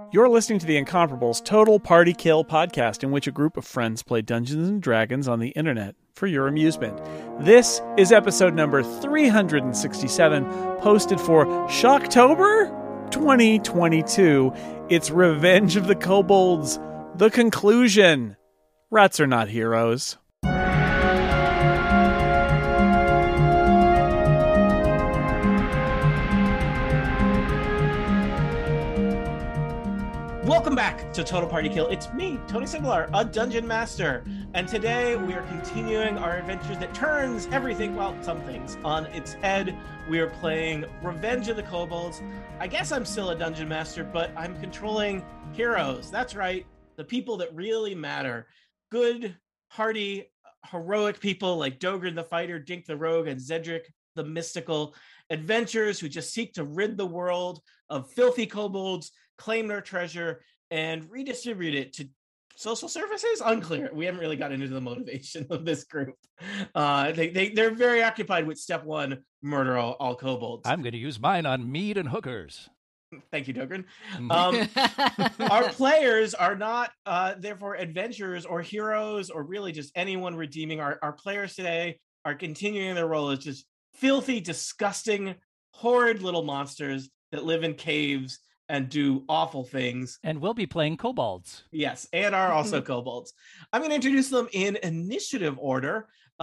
You're listening to the Incomparables Total Party Kill podcast, in which a group of friends play Dungeons and Dragons on the internet for your amusement. This is episode number 367, posted for Shocktober 2022. It's Revenge of the Kobolds, the conclusion. Rats are not heroes. Welcome back to Total Party Kill. It's me, Tony Singlar, a Dungeon Master. And today we are continuing our adventure that turns everything, well, some things, on its head. We are playing Revenge of the Kobolds. I guess I'm still a Dungeon Master, but I'm controlling heroes. That's right, the people that really matter. Good, hearty, heroic people like Dogran the Fighter, Dink the Rogue, and Zedric the Mystical. Adventurers who just seek to rid the world of filthy kobolds, claim their treasure, and redistribute it to social services? Unclear. We haven't really got into the motivation of this group. They're very occupied with step one, murder all kobolds. I'm going to use mine on mead and hookers. Thank you, Dogran. Our players are not, therefore, adventurers or heroes or really just anyone redeeming. Our players today are continuing their role as just filthy, disgusting, horrid little monsters that live in caves and do awful things. And we'll be playing kobolds. Yes, and are also kobolds. I'm going to introduce them in initiative order.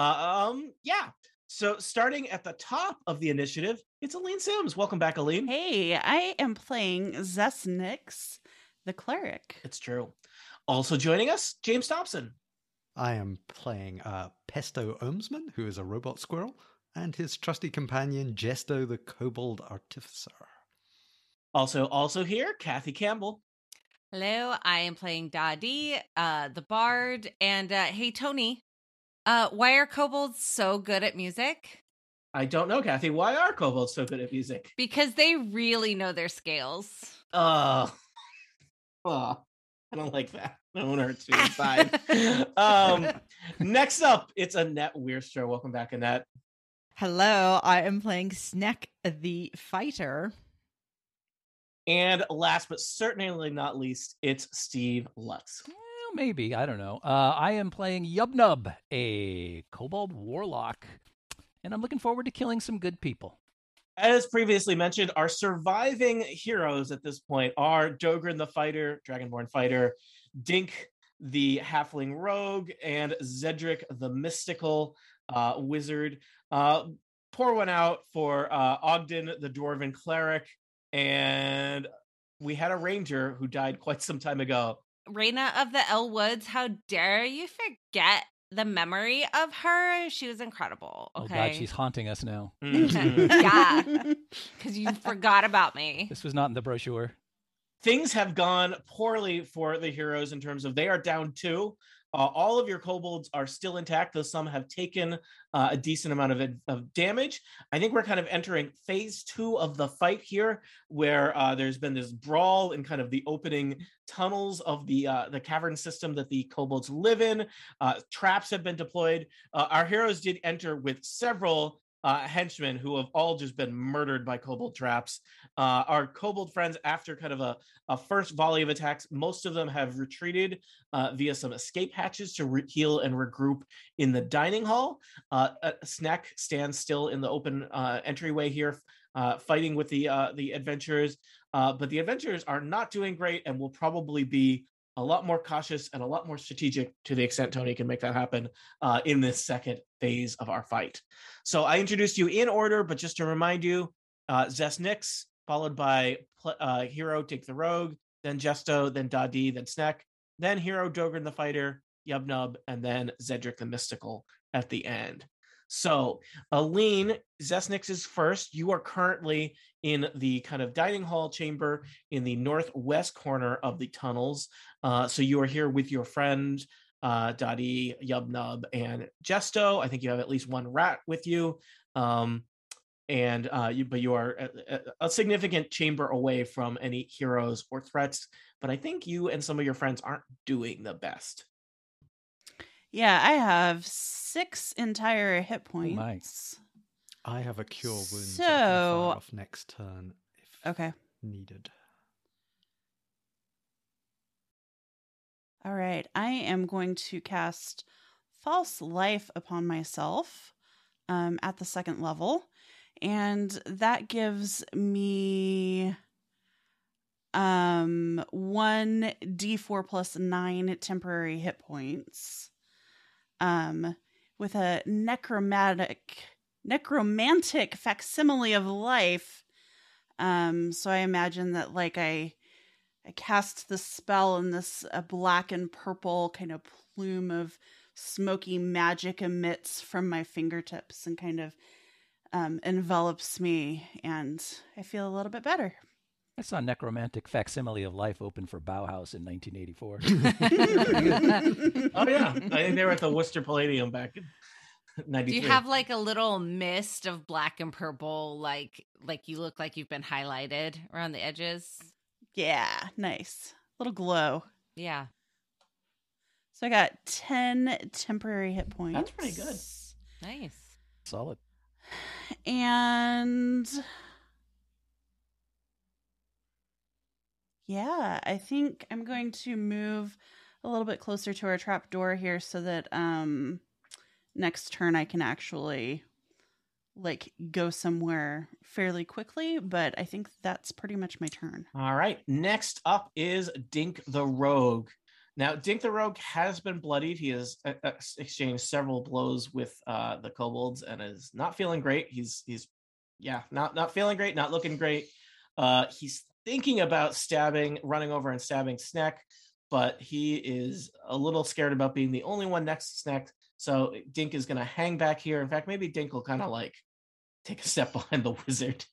So starting at the top of the initiative, it's Aline Sims. Welcome back, Aline. Hey, I am playing Zesnix, the cleric. It's true. Also joining us, James Thompson. I am playing Pesto Ohmsman, who is a robot squirrel, and his trusty companion, Jesto, the kobold artificer. Also here, Kathy Campbell. Hello, I am playing Dadi, the bard, and hey, Tony, why are kobolds so good at music? I don't know, Kathy. Why are kobolds so good at music? Because they really know their scales. I don't like that. That one hurts me inside. Next up, it's Annette Weirstro. Welcome back, Annette. Hello, I am playing Snack the Fighter. And last but certainly not least, it's Steve Lutz. Well, maybe. I don't know. I am playing Yubnub, a kobold warlock. And I'm looking forward to killing some good people. As previously mentioned, our surviving heroes at this point are Dogran the Fighter, Dragonborn Fighter, Dink the Halfling Rogue, and Zedric the Mystical Wizard. Pour one out for Ogden the Dwarven Cleric. And we had a ranger who died quite some time ago. Raina of the Elwoods, how dare you forget the memory of her? She was incredible. Okay? Oh, God, she's haunting us now. Yeah, because you forgot about me. This was not in the brochure. Things have gone poorly for the heroes in terms of they are down 2. All of your kobolds are still intact, though some have taken a decent amount of damage. I think we're kind of entering phase 2 of the fight here, where there's been this brawl in kind of the opening tunnels of the cavern system that the kobolds live in. Traps have been deployed. Our heroes did enter with several henchmen who have all just been murdered by kobold traps. Our kobold friends, after kind of a first volley of attacks, most of them have retreated via some escape hatches to heal and regroup in the dining hall. Snack stands still in the open entryway here, fighting with the adventurers. But the adventurers are not doing great and will probably be a lot more cautious and a lot more strategic, to the extent Tony can make that happen in this second phase of our fight. So I introduced you in order, but just to remind you, Zesnix, followed by Hero Dink the Rogue, then Jesto, then Dadi, then Snack, then Hero Dogran the Fighter, Yubnub, and then Zedric the Mystical at the end. So, Aline, Zesnix is first. You are currently in the kind of dining hall chamber in the northwest corner of the tunnels. So you are here with your friend, Dadi, Yubnub, and Jesto. I think you have at least one rat with you. But you are a significant chamber away from any heroes or threats. But I think you and some of your friends aren't doing the best. Yeah, I have 6 entire hit points. I have a cure wound. So, I can fire off next turn if okay, needed. All right. I am going to cast False Life upon myself at the 2nd level. And that gives me 1d4 plus 9 temporary hit points. With a necromantic facsimile of life. So I imagine that like I cast the spell and this black and purple kind of plume of smoky magic emits from my fingertips and kind of envelops me, and I feel a little bit better. I saw Necromantic Facsimile of Life open for Bauhaus in 1984. Oh yeah, I think they were at the Worcester Palladium back in '93. Do you have like a little mist of black and purple, like you look like you've been highlighted around the edges? Yeah, nice. Little glow. Yeah. So I got 10 temporary hit points. That's pretty good. Nice. Solid. And yeah, I think I'm going to move a little bit closer to our trap door here so that next turn I can actually like go somewhere fairly quickly, but I think that's pretty much my turn. All right. Next up is Dink the Rogue. Now, Dink the Rogue has been bloodied. He has exchanged several blows with the kobolds and is not feeling great. He's not feeling great, not looking great. He's thinking about running over and stabbing Sneck, but he is a little scared about being the only one next to Sneck. So Dink is going to hang back here. In fact, maybe Dink will kind of like take a step behind the wizard.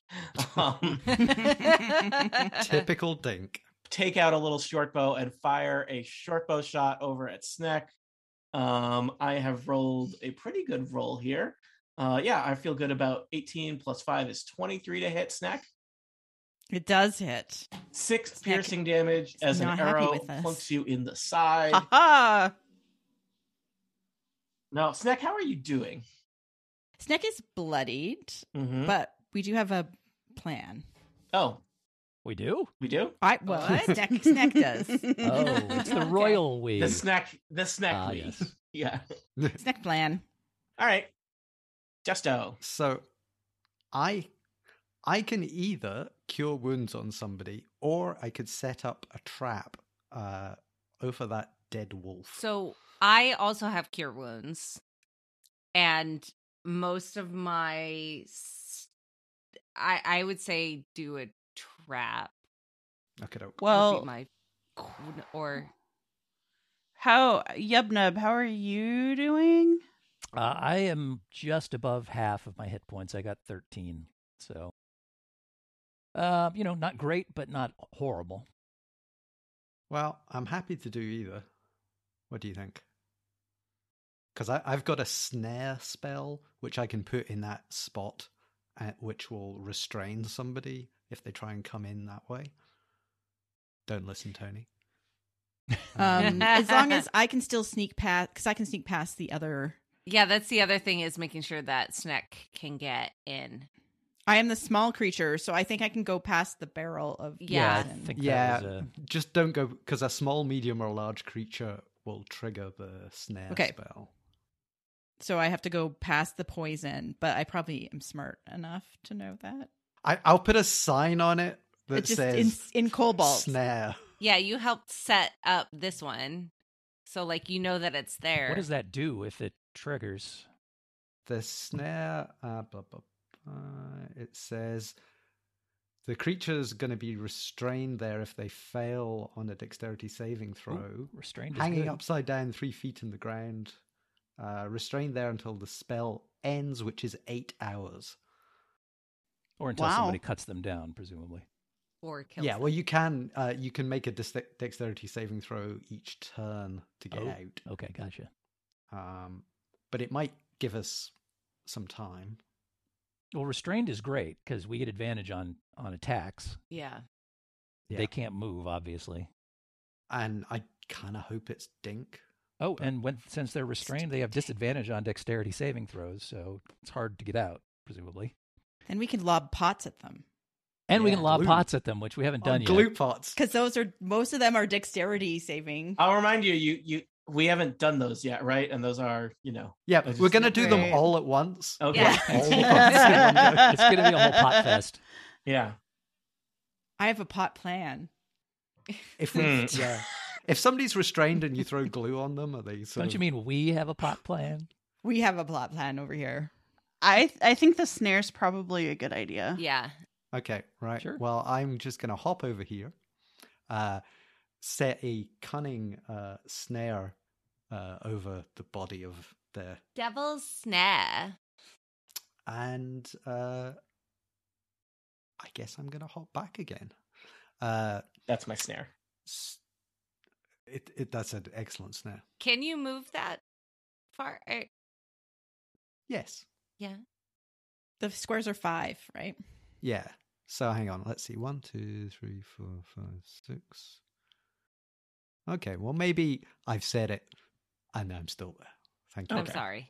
Typical Dink. Take out a little short bow and fire a short bow shot over at Sneck. I have rolled a pretty good roll here. I feel good about 18 plus 5 is 23 to hit Sneck. It does hit. 6 piercing damage as an not happy arrow with us. plunks you in the side. Ha Now, Sneck, how are you doing? Sneck is bloodied, Mhm. but we do have a plan. Oh, We do? we do? Well, Sneck does. Oh, it's the royal we. The Sneck Ah, lead. yes. Yeah. Sneck plan. All right. Justo. So I can either cure wounds on somebody, or I could set up a trap over that dead wolf. So I also have cure wounds, and most of my, I would say, do a trap. Okay, doke. would be Well, my or Yubnub, how are you doing? I am just above half of my hit points. I got 13. So, not great, but not horrible. Well, I'm happy to do either. What do you think? Because I've got a snare spell, which I can put in that spot, which will restrain somebody if they try and come in that way. Don't listen, Tony. As long as I can still sneak past, because I can sneak past the other. yeah, that's the other thing, is making sure that Sneck can get in. I am the small creature, so I think I can go past the barrel of. Yeah. I think Yeah, that was just don't go, because a small, medium, or large creature will trigger the snare Okay. spell. So I have to go past the poison, but I probably am smart enough to know that. I'll put a sign on it that It just says in Cobalt. snare. Yeah, you helped set up this one, so like you know that it's there. what does that do if it triggers? The snare, it says the creature's going to be restrained there if they fail on a dexterity saving throw. Ooh, restrained is Hanging good. upside down 3 feet in the ground. Restrained there until the spell ends, which is 8 hours. Or until Wow. somebody cuts them down, presumably. Or kill Yeah, well, you can make a dexterity saving throw each turn to get Oh. out. Okay, gotcha. But it might give us some time. Well, restrained is great because we get advantage on attacks. Yeah. Yeah. They can't move, obviously. And I kind of hope it's Dink. Oh, and since they're restrained, they have disadvantage on dexterity saving throws, so it's hard to get out, presumably. And we can lob pots at them. And we Yeah. can lob Glue. pots at them, which we haven't done yet. glue pots. Because most of them are dexterity saving. I'll remind you, we haven't done those yet, right? And those are, Yeah, I just- we're gonna do them Right. all at once. okay. Yeah. All the pots in one go. It's going to be a whole pot fest. Yeah. I have a pot plan. If we, if somebody's restrained and you throw glue on them, are they? Don't you mean we have a pot plan? We have a plot plan over here. I think the snare's probably a good idea. Yeah. Okay, right. Sure. Well, I'm just going to hop over here, set a cunning snare over the body of there, Devil's snare. and I guess I'm going to hop back again. That's my snare. That's an excellent snare. Can you move that far? Yes. Yeah. The squares are 5, right? Yeah. So hang on. Let's see. 1, 2, 3, 4, 5, 6. Okay. Well, maybe I've said it, and I'm still there. Thank you. I'm sorry.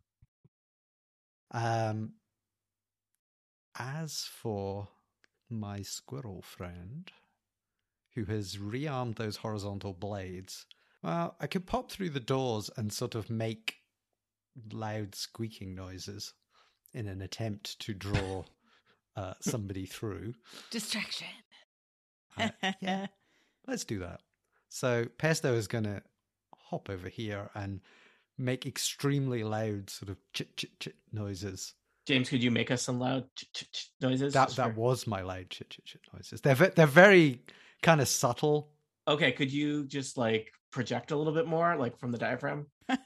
As for my squirrel friend, who has rearmed those horizontal blades, well, I could pop through the doors and sort of make loud squeaking noises in an attempt to draw somebody through. Distraction. Yeah, let's do that. So Pesto is going to hop over here and make extremely loud sort of chit noises. James, could you make us some loud noises? That was my loud chit noises. They're very kind of subtle. Okay, could you just like project a little bit more, like from the diaphragm?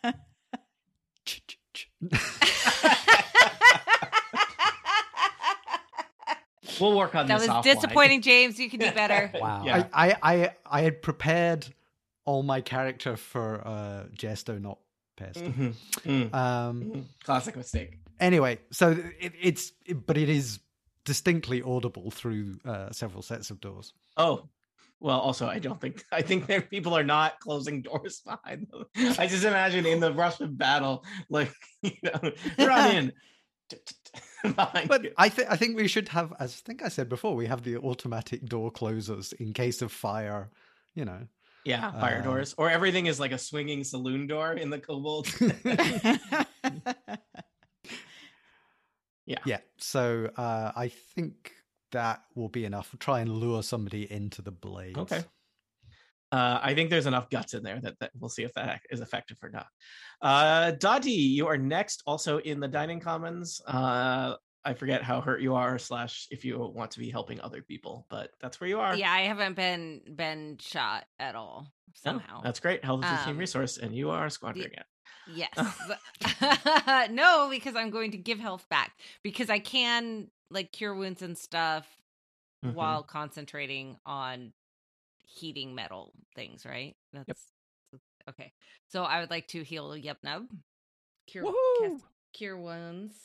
We'll work on That this was offline. disappointing, James. You can do better. Wow. Yeah. I had prepared all my character for Gesto, not Pesto. Classic mistake. Anyway, so but it is distinctly audible through several sets of doors. Oh, well, also, I think there people are not closing doors behind them. I just imagine in the rush of battle, like, run in. Behind But you. I think we should have, as I think I said before, we have the automatic door closers in case of fire, Yeah, fire doors. Or everything is like a swinging saloon door in the kobold. Yeah. So I think that will be enough. We'll try and lure somebody into the blades. Okay. I think there's enough guts in there that we'll see if that is effective or not. Dottie, you are next, also in the dining commons. I forget how hurt you are, / if you want to be helping other people, but that's where you are. Yeah, I haven't been shot at all somehow. Oh, that's great. Health is a team resource, and you are squandering it. Yes. No, because I'm going to give health back because I can like cure wounds and stuff while concentrating on heating metal things, right? That's okay. So I would like to heal Yubnub. Cure wounds.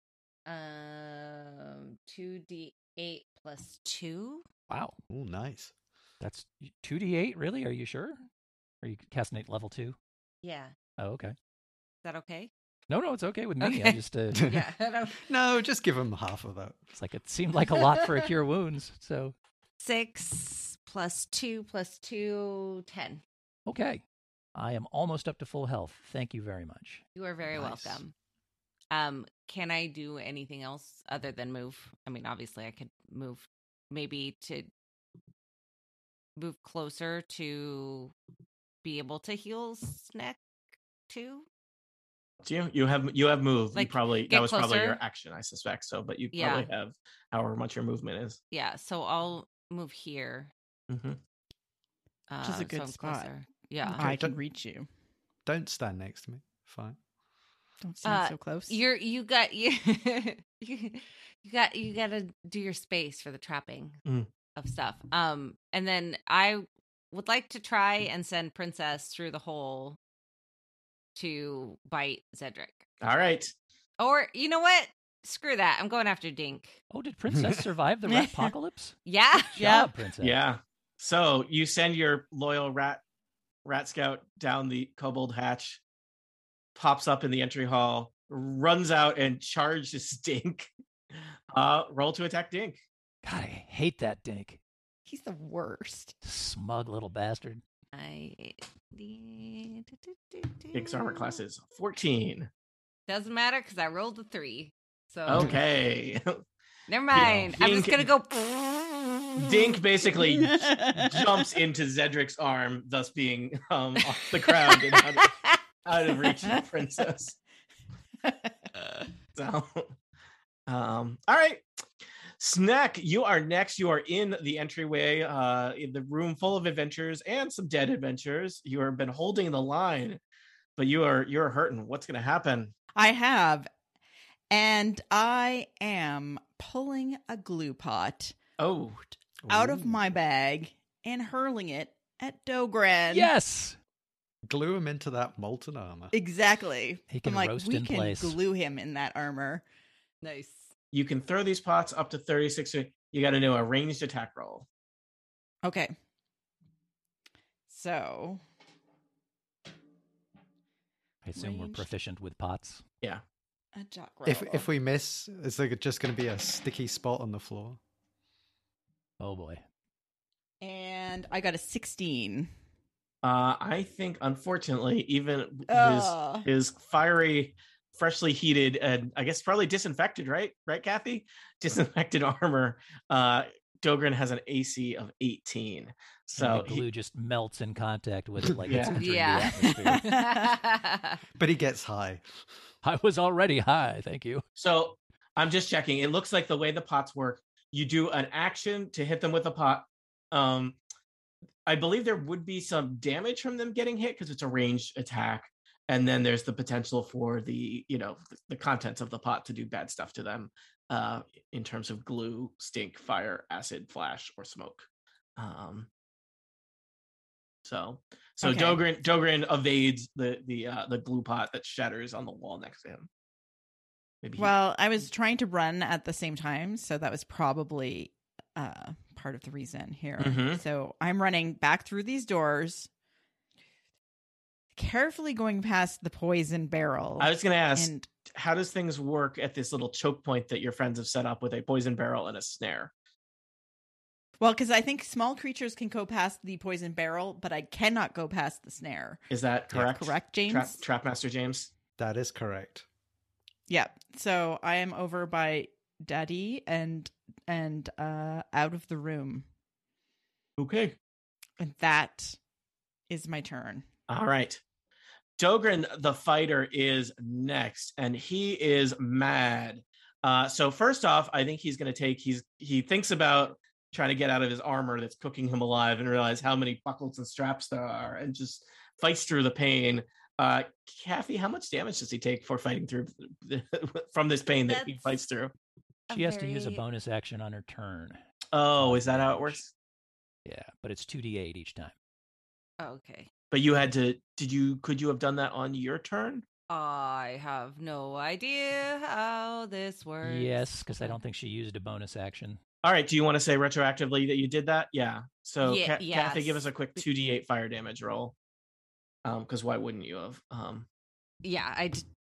2d8 plus 2. Wow. Oh, nice. That's 2d8? Really? Are you sure? Are you casting at level 2? Yeah. Oh, okay. Is that okay? No, it's okay with me. Okay. I just Yeah. I don't... No, just give him half of that. it's like it seemed like a lot for a cure wounds. So 6 plus 2 plus 2, 10. okay. I am almost up to full health. Thank you very much. You are very Nice. welcome. Can I do anything else other than move? I mean, obviously I could move maybe to move closer to be able to heal Snack too. You have moved. Like, You probably get that was probably your closer. action, I suspect. So, but you Yeah. probably have however much your movement is. Yeah, so I'll move here. Mm-hmm. Which is a good I'm spot. closer. Yeah. I can reach you. Don't stand next to me. Fine. Don't stand so close. You got to do your space for the trapping of stuff. And then I would like to try and send Princess through the hole to bite Zedric. All right. Or you know what? Screw that. I'm going after Dink. Oh, did Princess survive the rat apocalypse? Yeah. Good job, Princess. Yeah. So you send your loyal rat scout down the kobold hatch, pops up in the entry hall, runs out and charges Dink. Roll to attack Dink. God, I hate that Dink. He's the worst. Smug little bastard. Dink's armor class is 14. Doesn't matter because I rolled a 3. So Okay. never mind. I'm just Dink- gonna go. Dink basically jumps into Zedric's arm, thus being off the ground and out of reach of the princess. So, all right. Snack, you are next. You are in the entryway, in the room full of adventures and some dead adventures. You have been holding the line, but you're hurting. What's going to happen? I have, and I am pulling a glue pot Oh, out of my bag and hurling it at Dogran. Yes! Glue him into that molten armor. Exactly. He can I'm like, roast we in can place. glue him in that armor. Nice. you can throw these pots up to 36. You got to do a ranged attack roll. Okay. So, I assume we're Ranged. proficient with pots. Yeah. attack roll. If we miss, is there just going to be a sticky spot on the floor? Oh boy. And I got a 16. I think, unfortunately, even Ugh. his fiery, freshly heated, and I guess probably disinfected, right, Kathy? Disinfected armor. Dogran has an AC of 18, so the glue just melts in contact with it like Yeah. it's entering Yeah. the atmosphere. But he gets high. I was already high, thank you. So I'm just checking. It looks like the way the pots work, you do an action to hit them with a pot. I believe there would be some damage from them getting hit because it's a ranged attack. And then there's the potential for the contents of the pot to do bad stuff to them in terms of glue, stink, fire, acid, flash, or smoke. So Okay. Dogran evades the glue pot that shatters on the wall next to him. Maybe Well, I was trying to run at the same time, so that was probably part of the reason here. Mhm. So I'm running back through these doors, carefully going past the poison barrel. I was going to ask, and how does things work at this little choke point that your friends have set up with a poison barrel and a snare? well, because I think small creatures can go past the poison barrel, but I cannot go past the snare. Is that correct? Correct, James? Trapmaster James? That is correct. Yeah. So I am over by Daddy and out of the room. Okay. And that is my turn. All right. Dogran, the fighter, is next, and he is mad. So first off, I think he's going to he thinks about trying to get out of his armor that's cooking him alive and realize how many buckles and straps there are and just fights through the pain. Kathy, how much damage does he take for fighting through from this pain that he That's fights through? She has to use a bonus action on her turn. Oh, is that how it works? Yeah, but it's 2d8 each time. Okay. But you had to, could you have done that on your turn? I have no idea how this works. Yes, because I don't think she used a bonus action. All right. Do you want to say retroactively that you did that? Yeah. So Yeah, Kathy, give us yes. a quick 2d8 fire damage roll. Because why wouldn't you have? Yeah, I did.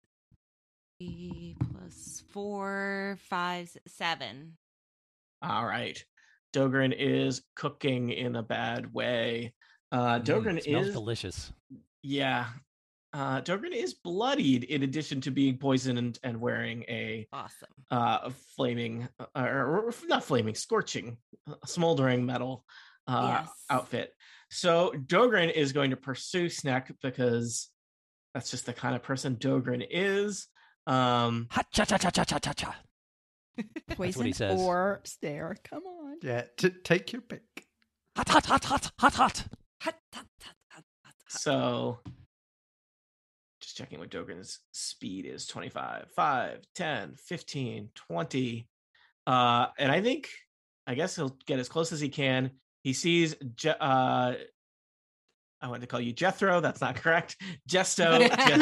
3 plus 4, 5, 7. All right. Dogran is cooking in a bad way. Dogran Smells is delicious. yeah. Dogran is bloodied in addition to being poisoned and wearing a Awesome. flaming or not flaming, scorching, smoldering metal Yes. outfit. So Dogran is going to pursue Snack because that's just the kind of person Dogran is. Ha cha cha cha cha cha cha cha. Poison he says. or snare. Come on. Yeah, take your pick. Hot hot hot hot hot hot. Hut, hut, hut, hut, hut. So just checking what Dogran's speed is: 25, 5, 10, 15, 20. And I guess he'll get as close as he can. He sees I wanted to call you Jethro. That's not correct. Jesto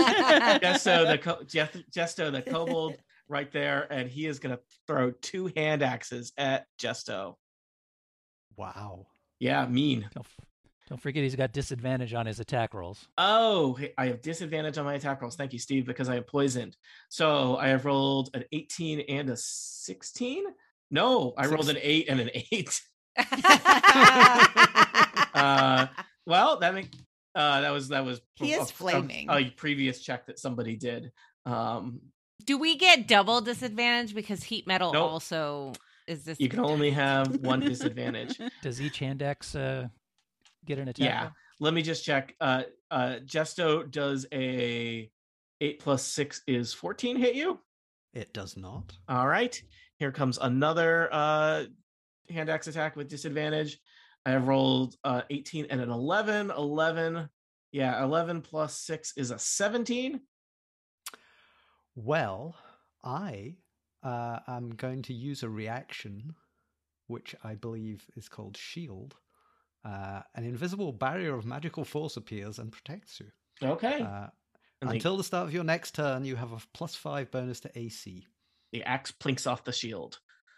the kobold right there, and he is going to throw 2 hand axes at Jesto. Wow. Yeah, mean. Don't forget he's got disadvantage on his attack rolls. Oh, I have disadvantage on my attack rolls. Thank you, Steve, because I have poisoned. So I have rolled an 18 and a 16. No, I rolled an 8 and an 8. Well, that was He is flaming. a previous check that somebody did. Do we get double disadvantage because heat metal Nope. also is this? You can only have one disadvantage. Does each hand axe get an attack? Yeah. roll? Let me just check. Jesto does a 8 plus 6 is 14 hit you? It does not. All right. Here comes another hand axe attack with disadvantage. I have rolled 18 and an 11. 11. Yeah, 11 plus 6 is a 17. Well, I am going to use a reaction, which I believe is called Shield. An invisible barrier of magical force appears and protects you. Okay. Until the start of your next turn, you have a +5 bonus to AC. The axe plinks off the shield.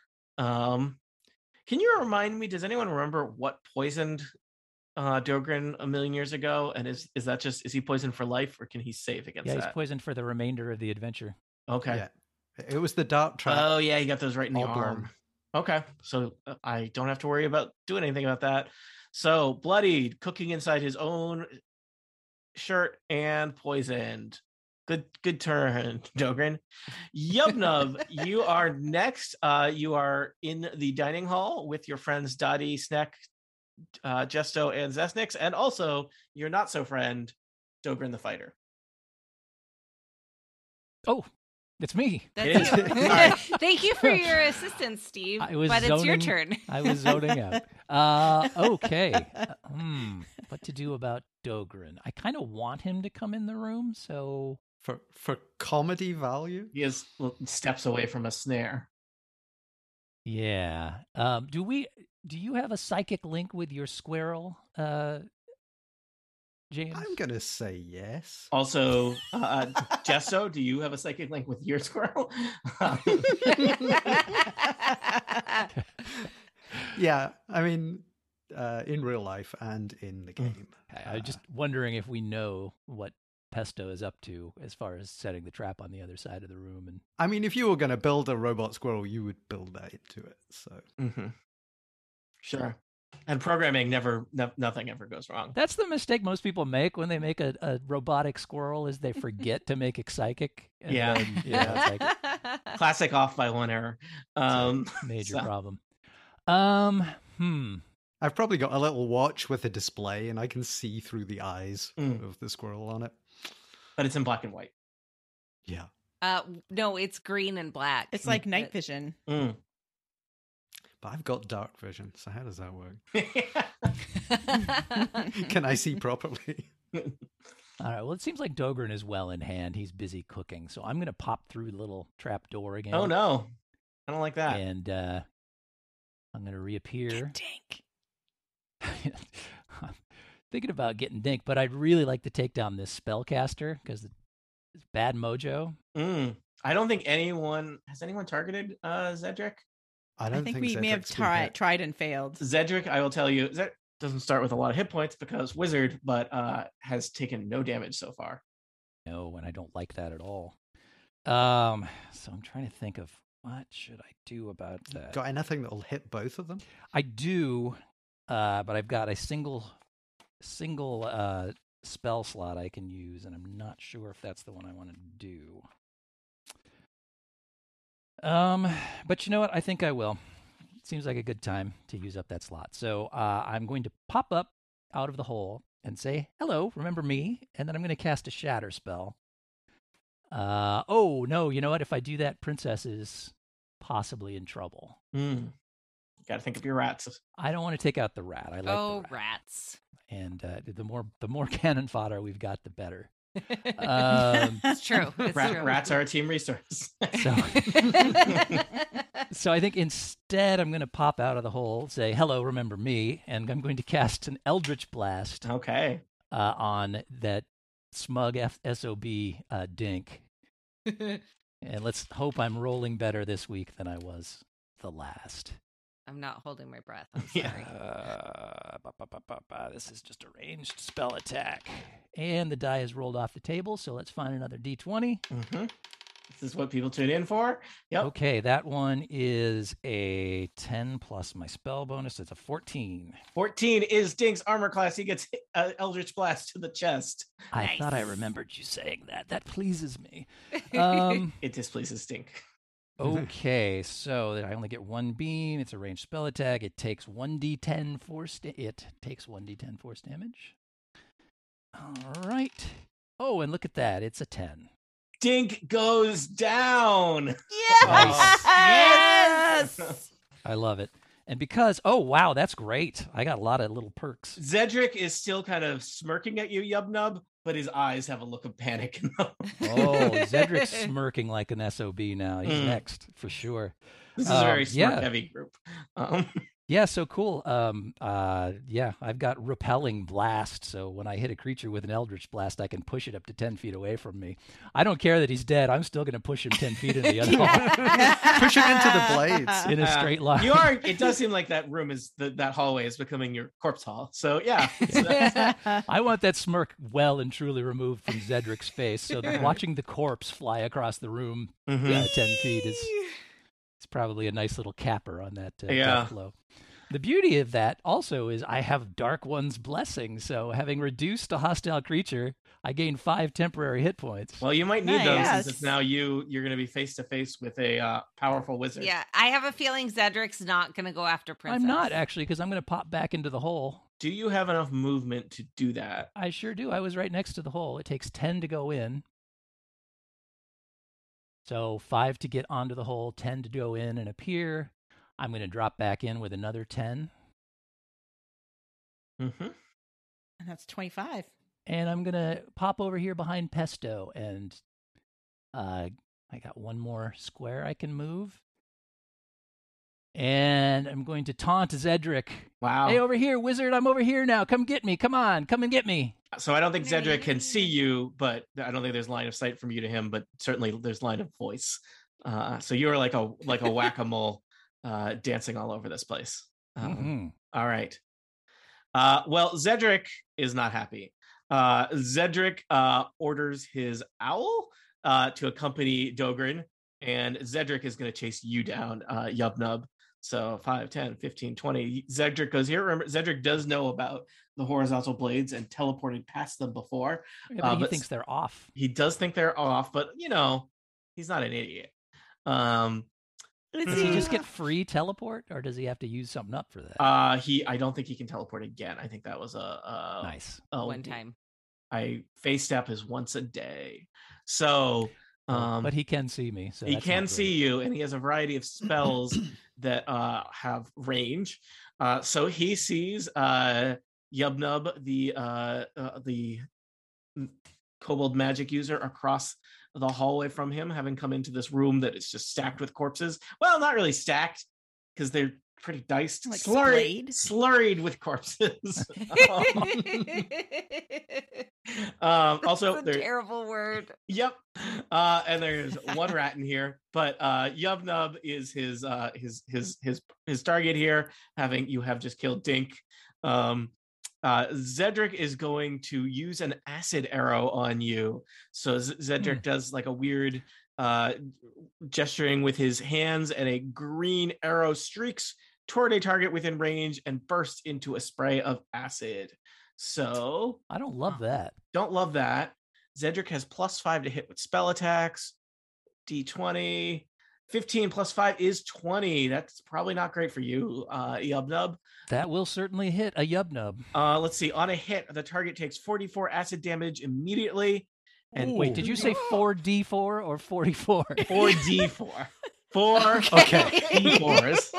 Can you remind me, does anyone remember what poisoned Dogrin a million years ago? And is he poisoned for life, or can he save against that? Yeah, he's poisoned for the remainder of the adventure. Okay. Yeah. It was the dark trap. Oh, yeah, you got those right in the Oblong. arm. Okay, so I don't have to worry about doing anything about that. So, bloodied, cooking inside his own shirt, and poisoned. Good turn, Dogrin. Yubnub, you are next. You are in the dining hall with your friends Dottie, Sneck, Jesto, and Zesnix, and also your not-so-friend, Dogrin the Fighter. Oh, it's me. That's It you. is. Sorry. Thank you for your assistance, Steve. But it's your turn. I was zoning out. Okay. What to do about Dogrin? I kind of want him to come in the room, so... For comedy value? He is steps away from a snare. Yeah. Do you have a psychic link with your squirrel, James? I'm going to say yes. Also, Jesso, do you have a psychic link with your squirrel? Yeah, I mean, in real life and in the game. I was just wondering if we know what Pesto is up to as far as setting the trap on the other side of the room. And I mean, if you were going to build a robot squirrel, you would build that into it. So Sure. And programming nothing ever goes wrong. that's the mistake most people make when they make a robotic squirrel is they forget to make it psychic. And Yeah. then, it's like Classic off by one error. major so- problem. I've probably got a little watch with a display, and I can see through the eyes of the squirrel on it. But it's in black and white. Yeah. No, it's green and black. It's like night vision. Mm. But I've got dark vision, so how does that work? Can I see properly? All right. Well, it seems like Dogrin is well in hand. He's busy cooking, so I'm going to pop through the little trap door again. Oh no, I don't like that. And I'm going to reappear. Dink. I'm thinking about getting dinked, but I'd really like to take down this spellcaster because it's bad mojo. I don't think anyone has targeted Zedric. I I think we may have Zedric's been hit. tried and failed. Zedric, I will tell you, Zedric doesn't start with a lot of hit points because wizard, but has taken no damage so far. No, and I don't like that at all. So I'm trying to think of what should I do about that. Got anything that'll hit both of them? I do, but I've got a single spell slot I can use, and I'm not sure if that's the one I want to do. But you know what? I think I will. It seems like a good time to use up that slot. So I'm going to pop up out of the hole and say, hello, remember me? And then I'm going to cast a shatter spell. Oh, no, you know what? If I do that, Princess is possibly in trouble. Got to think of your rats. I don't want to take out the rat. I like the rat. Rats. And the more cannon fodder we've got, the better. It's true. It's true. Rats are a team resource. So I think instead I'm going to pop out of the hole, say, hello, remember me, and I'm going to cast an Eldritch Blast Okay. on that smug SOB dink. And let's hope I'm rolling better this week than I was the last. I'm not holding my breath. I'm Yeah. sorry. This is just a ranged spell attack. And the die is rolled off the table, so let's find another D20. This is what people tune in for. Yep. Okay, that one is a 10 plus my spell bonus. It's a 14. 14 is Dink's armor class. He gets Eldritch Blast to the chest. I thought I remembered you saying that. That pleases me. It displeases Dink. Okay, so I only get one beam. It's a ranged spell attack. It takes 1d10 force. It takes 1d10 force damage. All right. Oh, and look at that. It's a 10. Dink goes down. Yes. I love it. And because, oh, wow, that's great. I got a lot of little perks. Zedric is still kind of smirking at you, Yubnub, but his eyes have a look of panic in them. Oh, Zedric's smirking like an SOB now. He's next, for sure. This is a very smirk-heavy group. Yeah, so cool. Yeah, I've got Repelling Blast, so when I hit a creature with an Eldritch Blast, I can push it up to 10 feet away from me. I don't care that he's dead. I'm still going to push him 10 feet in the other hall. Push him into the blades. In a straight line. It does seem like that room is, that hallway is becoming your corpse hall. So, yeah. I want that smirk well and truly removed from Zedric's face, so that watching the corpse fly across the room 10 feet is probably a nice little capper on that death blow. The beauty of that also is I have Dark One's Blessing, so having reduced a hostile creature, I gain 5 temporary hit points. Well, you might need those since it's now you're going to be face to face with a powerful wizard. Yeah, I have a feeling Zedric's not going to go after Princess. I'm not, actually, because I'm going to pop back into the hole. Do you have enough movement to do that? I sure do. I was right next to the hole. It takes 10 to go in. So 5 to get onto the hole, 10 to go in and appear. I'm going to drop back in with another 10. Mm-hmm. And that's 25. And I'm going to pop over here behind Pesto. And I got one more square I can move. And I'm going to taunt Zedric. Wow. Hey, over here, wizard. I'm over here now. Come get me. Come on. Come and get me. So I don't think Zedric can see you, but I don't think there's line of sight from you to him, but certainly there's line of voice. So you're like a whack-a-mole dancing all over this place. All right. Well, Zedric is not happy. Zedric orders his owl to accompany Dogrin, and Zedric is going to chase you down, Yubnub. So 5, 10, 15, 20. Zedric goes here. Remember, Zedric does know about the horizontal blades and teleported past them before. Yeah, but he thinks they're off. He does think they're off, but, he's not an idiot. Does he just get free teleport, or does he have to use something up for that? I don't think he can teleport again. I think that was a nice one time. Face step is once a day. So but he can see me. So he can see you, and he has a variety of spells that have range. So he sees Yubnub, the kobold magic user, across the hallway from him, having come into this room that is just stacked with corpses. Well, not really stacked, because they're pretty diced, like slurried with corpses. Also, that's a terrible word. Yep. And there's one rat in here, but Yubnub is his target here. You have just killed Dink. Zedric is going to use an acid arrow on you. So Zedric does like a weird gesturing with his hands, and a green arrow streaks toward a target within range and bursts into a spray of acid. So I don't love that. Don't love that. Zedric has +5 to hit with spell attacks. D20. 15 plus 5 is 20. That's probably not great for you, Yubnub. That will certainly hit a Yubnub. Let's see. On a hit, the target takes 44 acid damage immediately. And wait, did you say 4d4 or 44? 4d4. 4 d4s.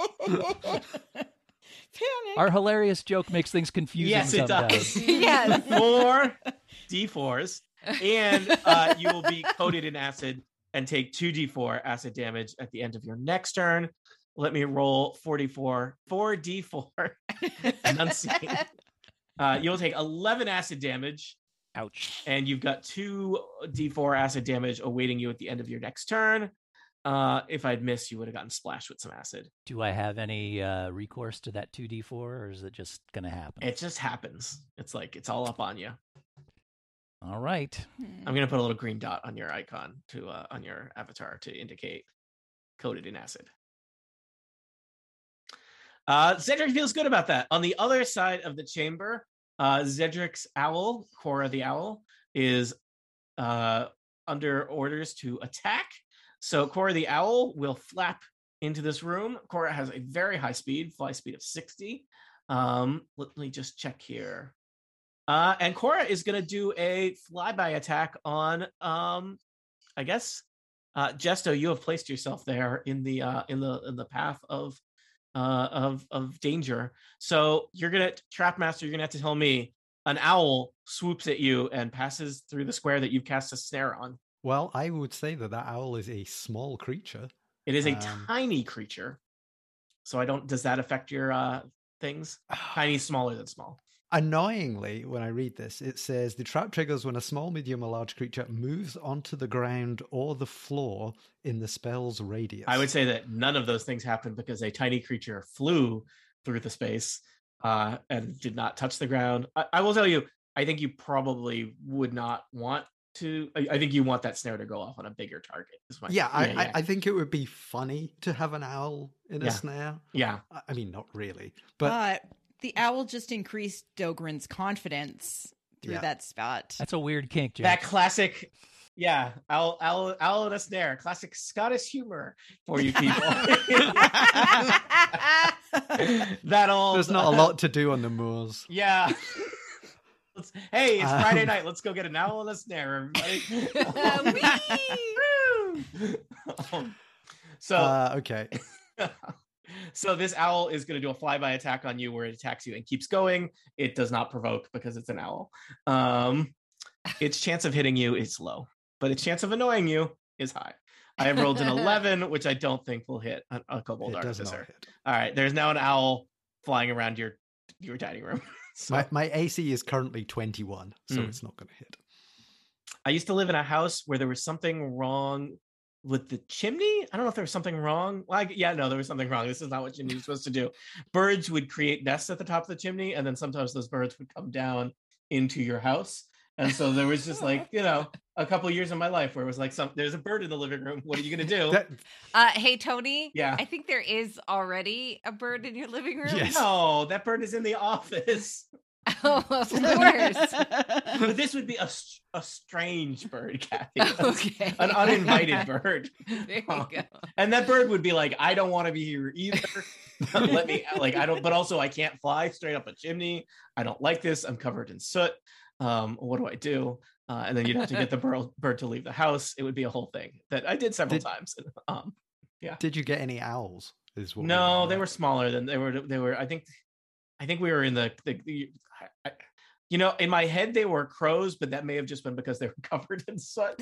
Panic. Our hilarious joke makes things confusing. Yes, it sometimes. does. Yes. 4 d4s, and you will be coated in acid and take 2d4 acid damage at the end of your next turn. Let me roll 4d4. Enunciate. You'll take 11 acid damage. Ouch. And you've got 2d4 acid damage awaiting you at the end of your next turn. If I'd missed, you would have gotten splashed with some acid. Do I have any recourse to that 2d4, or is it just going to happen? It just happens. It's like, it's all up on you. All right. I'm gonna put a little green dot on your icon to on your avatar to indicate coated in acid. Zedric feels good about that. On the other side of the chamber, Zedric's owl, Cora the owl, is under orders to attack. So Cora the owl will flap into this room. Cora has a very high speed, fly speed of 60. Let me just check here. And Cora is going to do a flyby attack on, I guess, Jesto. You have placed yourself there in the path of danger. So you're gonna Trapmaster. You're gonna have to tell me an owl swoops at you and passes through the square that you've cast a snare on. Well, I would say that owl is a small creature. It is a tiny creature. So I don't. Does that affect your things? Tiny, smaller than small. Annoyingly, when I read this, it says the trap triggers when a small, medium, or large creature moves onto the ground or the floor in the spell's radius. I would say that none of those things happened because a tiny creature flew through the space and did not touch the ground. I will tell you, I think you probably would not want to. I think you want that snare to go off on a bigger target. I think it would be funny to have an owl in a snare. Yeah. I mean, not really. But the owl just increased Dogren's confidence through that spot. That's a weird kink, Jake. That classic, owl in a snare, classic Scottish humor for you people. There's not a lot to do on the moors. Yeah. Hey, it's Friday night. Let's go get an owl in a snare, everybody. Okay. So this owl is going to do a flyby attack on you where it attacks you and keeps going. It does not provoke because it's an owl. Its chance of hitting you is low, but its chance of annoying you is high. I have rolled an 11, which I don't think will hit a Kobold Artificer. All right, there's now an owl flying around your dining room. So, my AC is currently 21, so it's not going to hit. I used to live in a house where there was something wrong with the chimney. I don't know if there was something wrong. There was something wrong. This is not what chimney was supposed to do. Birds would create nests at the top of the chimney, and then sometimes those birds would come down into your house. And so there was just a couple of years in my life where it was like, there's a bird in the living room. What are you going to do? Hey, Tony. Yeah. I think there is already a bird in your living room. Yes. No, that bird is in the office. Oh, of course. But this would be a strange bird, Kathy. Okay. An uninvited bird. There you go. And that bird would be like, I don't want to be here either. Let me, but also I can't fly straight up a chimney. I don't like this. I'm covered in soot. What do I do? And then you'd have to get the bird to leave the house. It would be a whole thing that I did several times. Yeah. Did you get any owls? No, they were smaller than they were. I think we were in in my head they were crows, but that may have just been because they were covered in soot.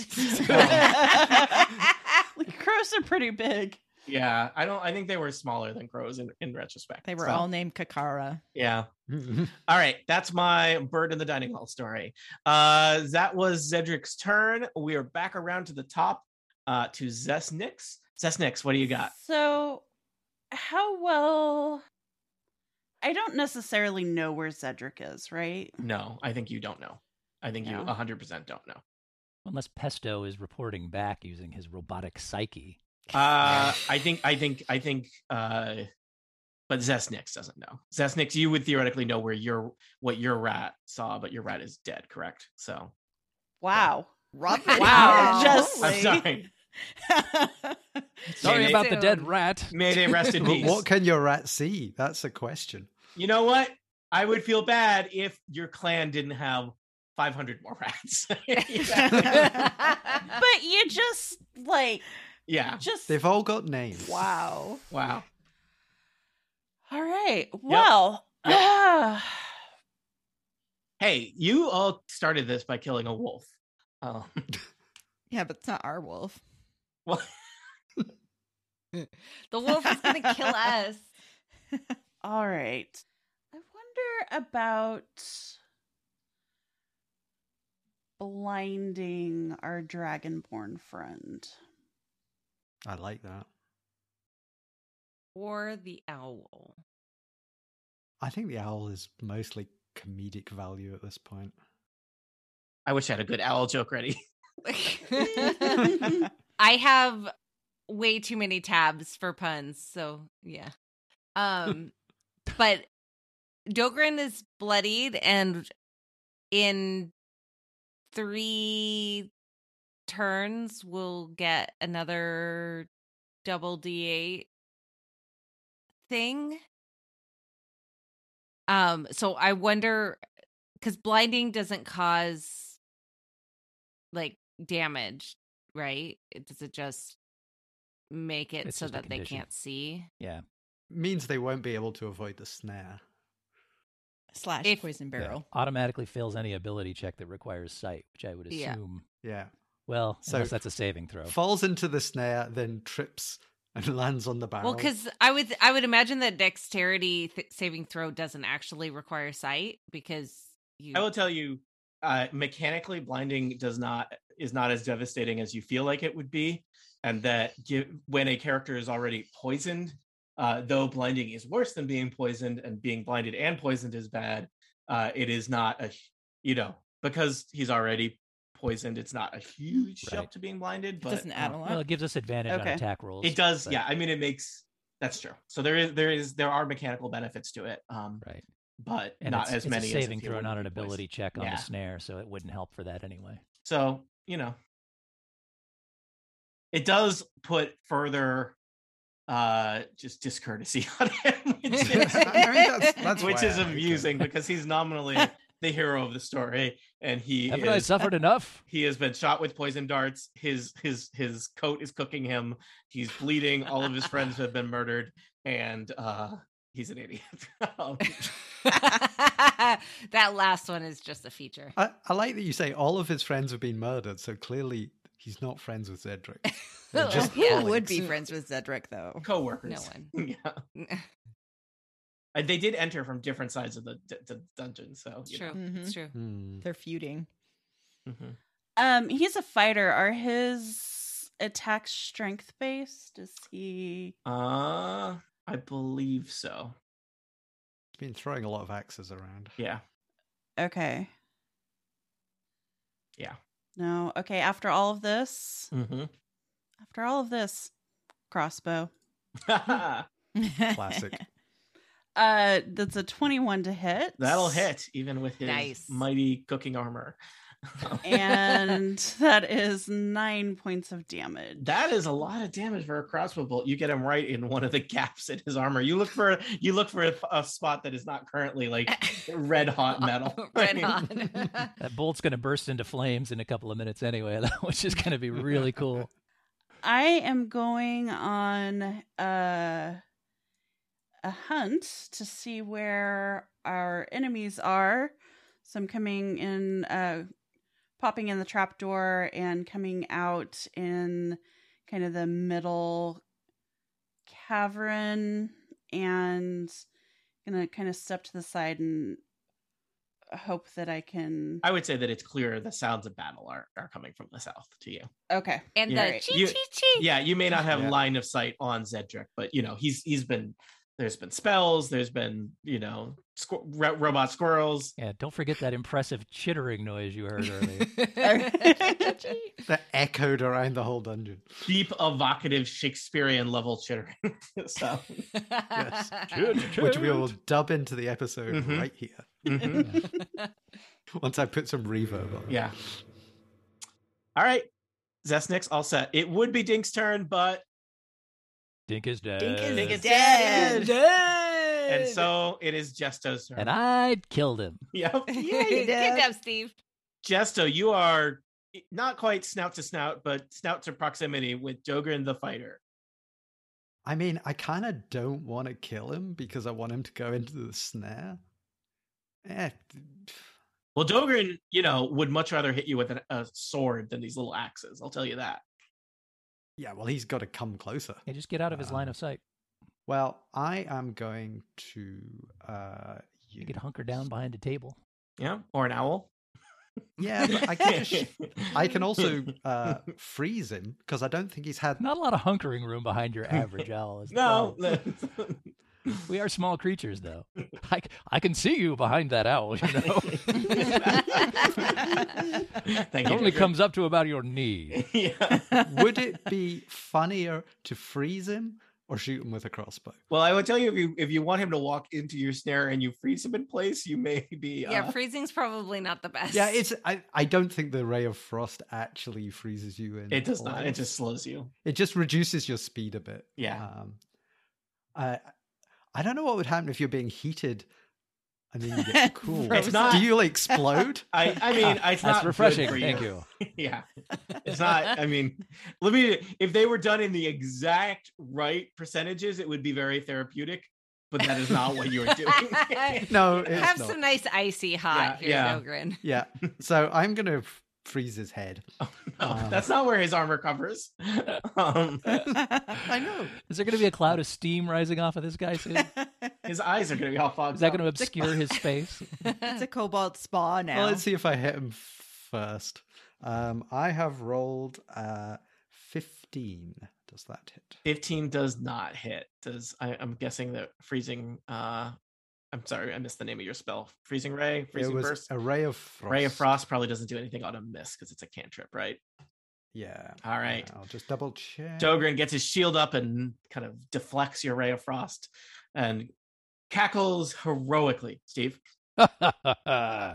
Crows are pretty big. Yeah, I think they were smaller than crows in retrospect. They were all named Kakara. Yeah. All right, that's my bird in the dining hall story. That was Zedric's turn. We are back around to the top to Zesnix. Zesnix, what do you got? So, how well... I don't necessarily know where Zedric is, right? No, I think you don't know. I think you 100% don't know. Unless Pesto is reporting back using his robotic psyche. I think, but Zesnix doesn't know. Zesnix, you would theoretically know what your rat saw, but your rat is dead, correct? So, wow, wow, just I'm sorry. Sorry about the dead rat. May they rest in peace. What can your rat see? That's a question. You know what? I would feel bad if your clan didn't have 500 more rats. But you just they've all got names. Wow. All right. Well, hey, you all started this by killing a wolf. Yeah, but it's not our wolf. Well, the wolf is going to kill us. All right. I wonder about blinding our dragonborn friend. I like that. Or the owl. I think the owl is mostly comedic value at this point. I wish I had a good owl joke ready. I have way too many tabs for puns, so yeah. But Dogrin is bloodied, and in 3 turns we'll get another double D8 thing. So I wonder, because blinding doesn't cause like damage, right? Does it just make it It's so just a that they condition. can't see? Yeah. Means they won't be able to avoid the snare. Slash If- poison Yeah. barrel. Automatically fails any ability check that requires sight, which I would Yeah. assume. Yeah. Well, So- unless that's a saving throw. Falls into the snare, then trips and lands on the barrel. Well, because I would imagine that dexterity saving throw doesn't actually require sight, because you. I will tell you, mechanically, blinding is not as devastating as you feel like it would be, and that when a character is already poisoned, though blinding is worse than being poisoned, and being blinded and poisoned is bad. It is not because he's already poisoned. It's not a huge Right. jump to being blinded, It but doesn't add a lot. Well, it gives us advantage on Okay. attack rolls. it does. but- Yeah, I mean, it makes that's true. So there are mechanical benefits to it. Right. But And not it's, as it's many a as if saving you throw, were not an being poisoned. ability check on Yeah. the snare, so it wouldn't help for that anyway. So, it does put further just discourtesy on him, which is, I mean, that's which why is I like it. amusing because he's nominally the hero of the story, and Haven't I suffered enough? he has been shot with poison darts. His coat is cooking him. He's bleeding. All of his friends have been murdered, and he's an idiot. That last one is just a feature. I like that you say all of his friends have been murdered, so clearly he's not friends with Zedric. They're just Who Yeah. would be colleagues. friends with Zedric, though? Co-workers. No Yeah. And they did enter from different sides of the dungeon, so It's you true. Mhm. It's true. Hmm. They're feuding. know. Mhm. He's a fighter. Are his attacks strength based? Is he? I believe so. He's been throwing a lot of axes around. Yeah. Okay. Yeah. No. Okay. After all of this, Mm-hmm. crossbow. Classic. That's a 21 to hit. That'll hit even with his Nice. mighty cooking armor. And that is 9 points of damage. That is a lot of damage for a crossbow bolt. You get him right in one of the gaps in his armor. You look for a spot that is not currently like red hot metal. Red hot. That bolt's going to burst into flames in a couple of minutes anyway, which is going to be really cool. I am going on a hunt to see where our enemies are. So I'm coming in, popping in the trapdoor and coming out in kind of the middle cavern, and gonna kind of step to the side and hope that I can. I would say that it's clear the sounds of battle are coming from the south to you. Okay. And Yeah, the chee you- chee chee. Yeah, you may not have Yeah. line of sight on Zedric, but he's been there's been spells, there's been robot squirrels. Yeah, don't forget that impressive chittering noise you heard earlier. That echoed around the whole dungeon. Deep, evocative Shakespearean level chittering. So, Yes. Which we will dub into the episode Mhm. right here. mhm. Once I put some reverb on. Yeah. All right. Zesnik's all set. It would be Dink's turn, but Dink is dead. Dink is dead. and so it is Jesto's turn. And I killed him. Yep. Yeah, you Good did. job, Steve. Jesto, you are not quite snout to snout, but snout to proximity with Dogrin the fighter. I mean, I kind of don't want to kill him because I want him to go into the snare. Well, Dogrin, would much rather hit you with a sword than these little axes. I'll tell you that. Yeah, well, he's got to come closer. Yeah, just get out of his line of sight. Well, I am going to You could hunker down behind a table. Yeah. Or an owl. Yeah, but I can also freeze him because I don't think he's had. Not a lot of hunkering room behind your average owl. Is the No. problem. We are small creatures, though. I can see you behind that owl, you know. Thank It you. only comes up to about your knee. Yeah. Would it be funnier to freeze him or shoot him with a crossbow? Well, I will tell you, if you want him to walk into your snare and you freeze him in place, you may be. Yeah, freezing's probably not the best. Yeah, I don't think the ray of frost actually freezes you in. It does not. It place. just slows you. It just reduces your speed a bit. Yeah. I don't know what would happen if you're being heated and then you get cool. It's not- Do you like explode? I mean, it's That's not refreshing. good for Thank you. Yeah, it's not. I mean, if they were done in the exact right percentages, it would be very therapeutic. But that is not what you are doing. No, it's Have not. some nice icy hot here, yeah. Dogrin. Yeah. So I'm gonna freeze his head. No, that's not where his armor covers. I know. Is there going to be a cloud of steam rising off of this guy soon? His eyes are going to be all fogged. Is that up. going to obscure his face? It's a cobalt spa now. Well, let's see if I hit him first. I have rolled 15. Does that hit? 15 does not hit. I'm guessing that freezing. I'm sorry, I missed the name of your spell. Freezing ray, freezing It was burst. a ray of frost. Ray of frost probably doesn't do anything on a miss because it's a cantrip, right? Yeah. All right. I'll just double check. Dogrin gets his shield up and kind of deflects your ray of frost and cackles heroically. Steve, that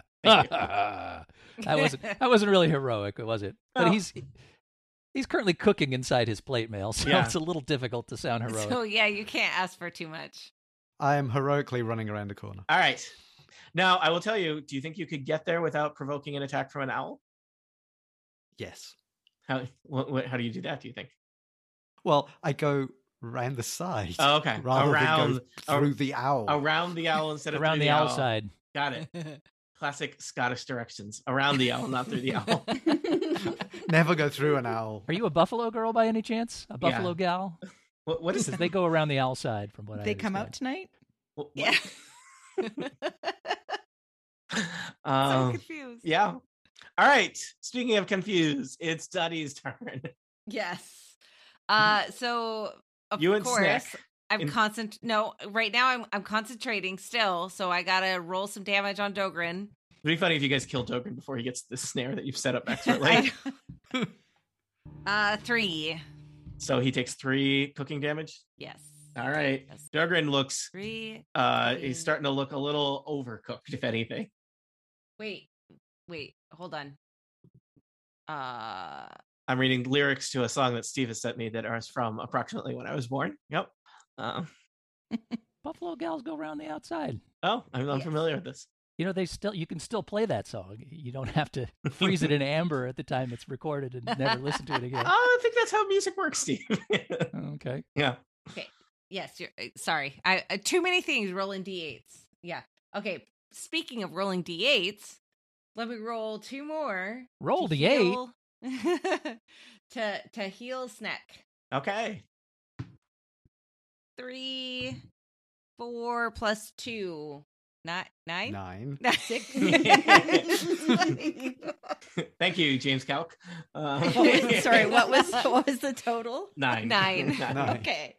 wasn't really heroic, was it? But Oh. he's currently cooking inside his plate mail, so Yeah. it's a little difficult to sound heroic. So yeah, you can't ask for too much. I am heroically running around a corner. all right. Now I will tell you. Do you think you could get there without provoking an attack from an owl? Yes. How do you do that? Do you think? Well, I go round the side. Oh, okay. Rather Around than go through the owl. Around the owl instead of Around through the owl side. Got it. Classic Scottish directions. Around the owl, not through the owl. Never go through an owl. Are you a Buffalo girl by any chance? A Buffalo gal? What is Because they go around the owl side, from what I they come out understand. tonight. what- Yeah. So Um, confused. yeah. All right. Speaking of confused, it's Duddy's turn. Yes. So of You and course Snack. I'm No, right now I'm concentrating still, so I gotta roll some damage on Dogrin. It'd be funny if you guys kill Dogrin before he gets the snare that you've set up expertly. 3. So he takes 3 cooking damage. Yes. All right. Yes. Dogrin looks 3. he's starting to look a little overcooked, if anything. Wait, hold on. I'm reading lyrics to a song that Steve has sent me that are from approximately when I was born. Yep. Buffalo gals go around the outside. I'm Yes. familiar with this. You know, you can still play that song. You don't have to freeze it in amber at the time it's recorded and never listen to it again. I think that's how music works, Steve. Okay. Yeah. Yes, you're sorry. I too many things rolling d8s. Yeah. Okay. Speaking of rolling d8s, let me roll 2 more. Roll to the 8. heal- to heal Snack. Okay. 3, 4 plus 2. 9? 9. 6. Thank you, James Calc. Sorry, what was the total? 9. 9. 9. Okay.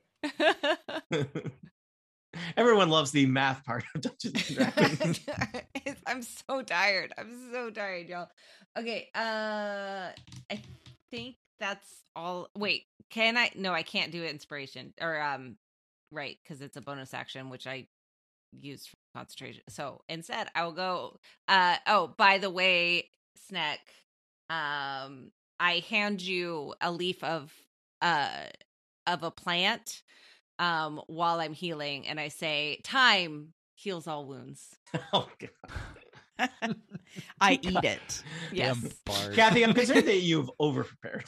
Everyone loves the math part of Dungeons and Dragons. I'm so tired, y'all. Okay, I think that's all. Wait, can I? No, I can't do inspiration or right, because it's a bonus action which I used for concentration. So instead, I will go. Oh, by the way, Snack, I hand you a leaf of a plant while I'm healing, and I say, "Time heals all wounds." Oh, God. I eat it. Yes. Damn bard. Kathy, I'm concerned that you've overprepared.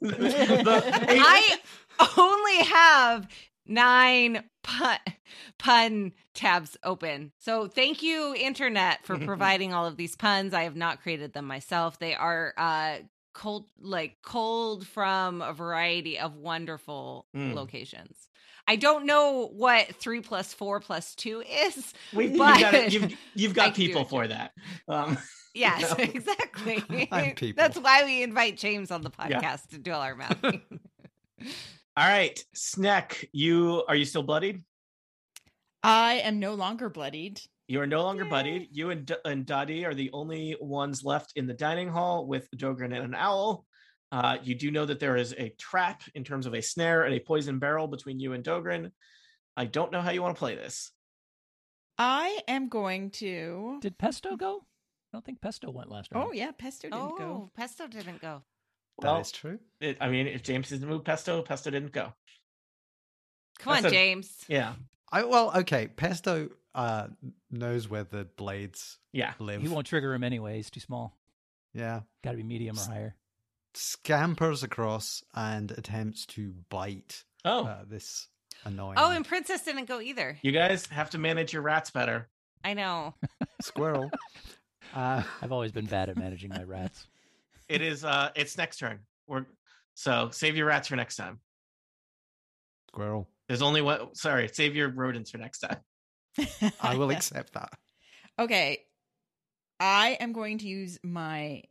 I only have 9 pun tabs open. So thank you, internet, for providing all of these puns. I have not created them myself. They are cold from a variety of wonderful locations. I don't know what 3 plus 4 plus 2 is. You've but got it. You've I got can do people it. for that. Yes, No. exactly. I'm people. That's why we invite James on the podcast Yeah. to do all our mathing. All right, Snack, are you still bloodied? I am no longer bloodied. You are no longer buddied. You and Dottie are the only ones left in the dining hall with Dogren and an owl. You do know that there is a trap in terms of a snare and a poison barrel between you and Dogren. I don't know how you want to play this. I am going to. Did Pesto go? I don't think Pesto went last round. Oh yeah, Pesto didn't go. Pesto didn't go. Well, That is true. If James didn't move Pesto didn't go. Come on, James. Yeah. Okay. Pesto knows where the blades Yeah. live. He won't trigger him anyway. He's too small. Yeah. Got to be medium or higher. Scampers across and attempts to bite this annoying Oh, and Princess didn't go either. You guys have to manage your rats better. I know. squirrel. I've always been bad at managing my rats. It is it's next turn. So save your rats for next time. Squirrel. There's only one. Sorry, save your rodents for next time. I will accept that. Okay. I am going to use my.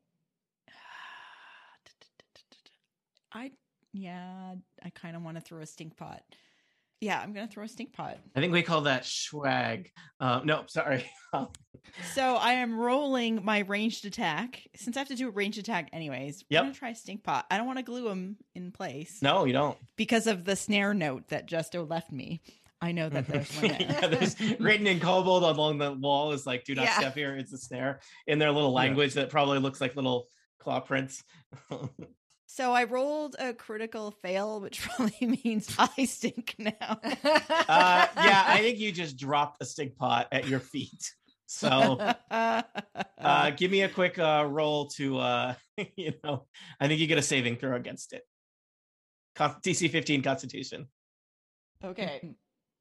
I kind of want to throw a stink pot. Yeah, I'm going to throw a stink pot. I think we call that swag. No, sorry. So I am rolling my ranged attack. Since I have to do a ranged attack anyways, Yep. I'm going to try stink pot. I don't want to glue him in place. No, you don't. Because of the snare note that Justo left me. I know that there's one there. Yeah, there's written in Kobold along the wall is like, do not step here. It's a snare in their little language that probably looks like little claw prints. So I rolled a critical fail, which probably means I stink now. Yeah, I think you just dropped a stink pot at your feet. So give me a quick roll to, I think you get a saving throw against it. DC 15 Constitution. Okay.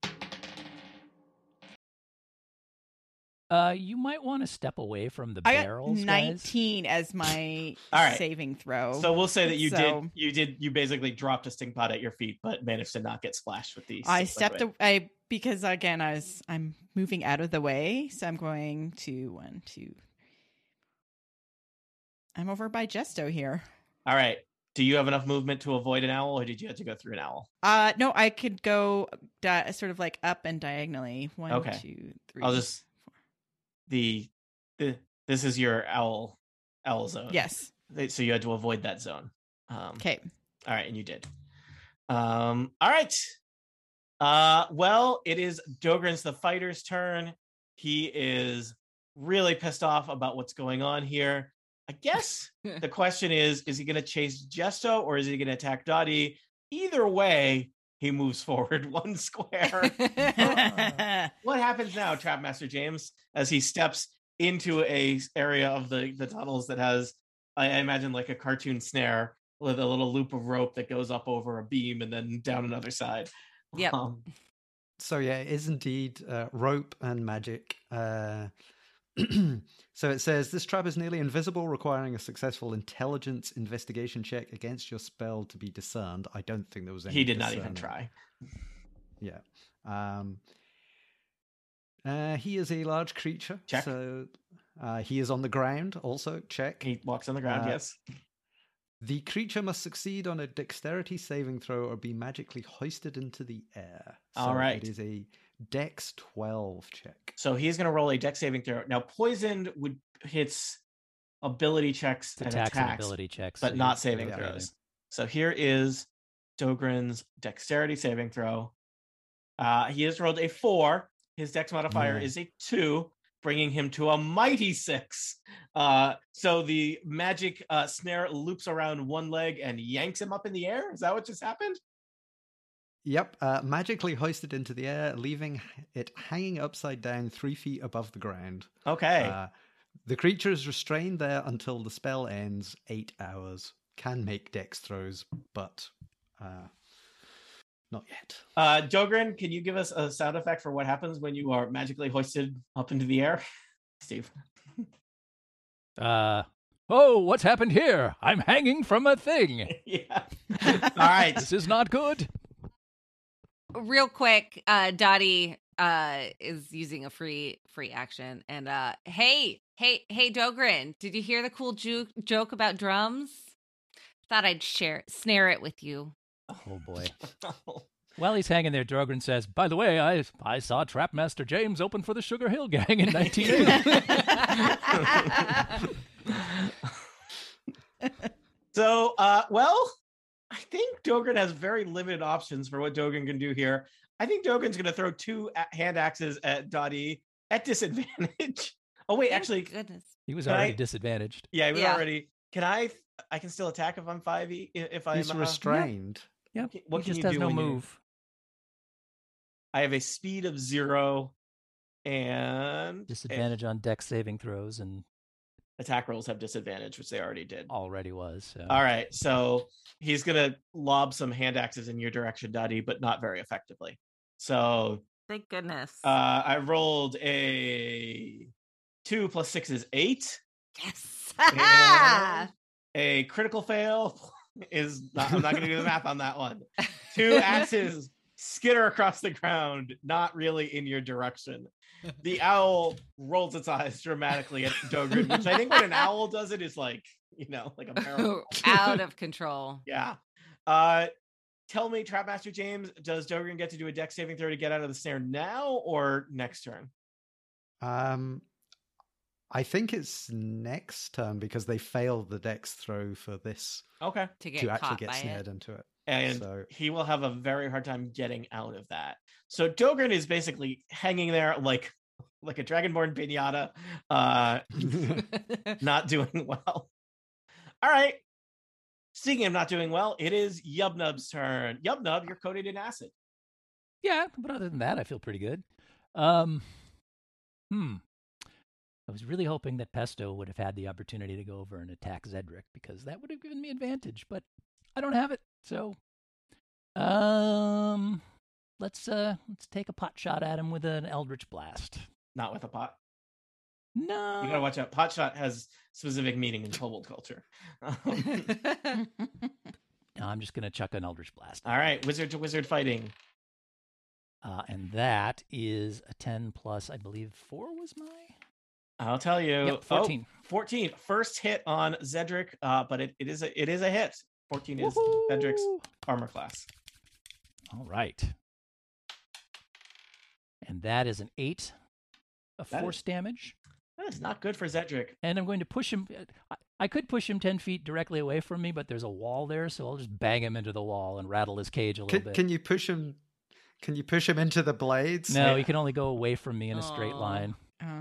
You might want to step away from the I got barrels, 19 as my All right. saving throw. So we'll say that you basically dropped a stink pot at your feet, but managed to not get splashed with these. I stepped away because again I'm moving out of the way, so I'm going to 1, 2. I'm over by Justo here. All right. Do you have enough movement to avoid an owl, or did you have to go through an owl? No, I could go sort of like up and diagonally. 1, 2, 3. I'll just this is your owl zone. Yes. So you had to avoid that zone. Okay. All right, and you did. All right. Well, it is Dogren's the fighter's turn. He is really pissed off about what's going on here. I guess the question is he going to chase Justo or is he going to attack Dottie? Either way, he moves forward 1 square. What happens now, Trapmaster James, as he steps into a area of the tunnels that has, I imagine, like a cartoon snare with a little loop of rope that goes up over a beam and then down another side. Yep. So yeah, it is indeed rope and magic. So it says, this trap is nearly invisible, requiring a successful intelligence investigation check against your spell to be discerned. I don't think there was any. He did not even try. Yeah. He is a large creature. Check. So he is on the ground also. Check. He walks on the ground, yes. The creature must succeed on a dexterity saving throw or be magically hoisted into the air. So All right. It is a Dex 12 check. So he's going to roll a dex saving throw. Now, poisoned hits ability checks and Attacks attacks, and ability checks, but so not you- saving yeah. throws. So here is Dogren's dexterity saving throw. He has rolled a 4. His dex modifier is a 2, bringing him to a mighty 6. So the magic snare loops around one leg and yanks him up in the air. Is that what just happened? Yep, magically hoisted into the air, leaving it hanging upside down 3 feet above the ground. Okay. The creature is restrained there until the spell ends. 8 hours. Can make dex throws, but not yet. Dogren, can you give us a sound effect for what happens when you are magically hoisted up into the air? Steve. Oh, what's happened here? I'm hanging from a thing. Yeah. All right. This is not good. Real quick, Dottie is using a free action, and hey, Dogren, did you hear the cool joke about drums? Thought I'd snare it with you. Oh boy. While he's hanging there, Drogrin says, "By the way, I saw Trapmaster James open for the Sugar Hill Gang in 1980." So, I think Dogrin has very limited options for what Dogrin can do here. I think Dogrin's going to throw 2 hand axes at Dottie at disadvantage. Oh, wait, actually, Goodness. He was Can already I- disadvantaged. yeah, he was Yeah. already. Can I can still attack if I'm 5e? If I'm He's restrained. Yeah, what he can just you has do no when you're- move. I have a speed of 0 and Disadvantage on dex saving throws, and attack rolls have disadvantage, which they already did. already was. So. All right, so he's gonna lob some hand axes in your direction, Dottie, but not very effectively. So Thank goodness. I rolled a 2 + 6 is 8. yes. And a critical fail is not, I'm not going to do the math on that one. 2 axes skitter across the ground, not really in your direction. The owl rolls its eyes dramatically at Dogrin, which I think when an owl does it is like, like a barrel. Out of control. Yeah. Tell me, Trapmaster James, does Dogrin get to do a dex saving throw to get out of the snare now or next turn? I think it's next turn because they failed the dex throw for this Okay. To get to actually caught get by snared it. into it. And So- he will have a very hard time getting out of that. So Dogrin is basically hanging there like a dragonborn pinata, not doing well. All right. Speaking of not doing well, it is Yubnub's turn. Yubnub, you're coated in acid. Yeah, but other than that, I feel pretty good. I was really hoping that Pesto would have had the opportunity to go over and attack Zedric because that would have given me advantage, but I don't have it. So, let's take a pot shot at him with an Eldritch Blast. Not with a pot. No, You gotta watch out. Pot shot has specific meaning in kobold culture. no, I'm just gonna chuck an Eldritch Blast. All right, wizard to wizard fighting. And that is a 10 plus, I believe, 4 was my. I'll tell you. Yep, 14. 14. First hit on Zedric, but it is a hit. 14 is Zedric's Woohoo! armor class. All right. And that is an 8 of That is- force damage. That is not good for Zedric. And I'm going to push him. I could push him 10 feet directly away from me, but there's a wall there, so I'll just bang him into the wall and rattle his cage a little bit. Can you push him? Can you push him into the blades? No, he can only go away from me in a straight Aw. line.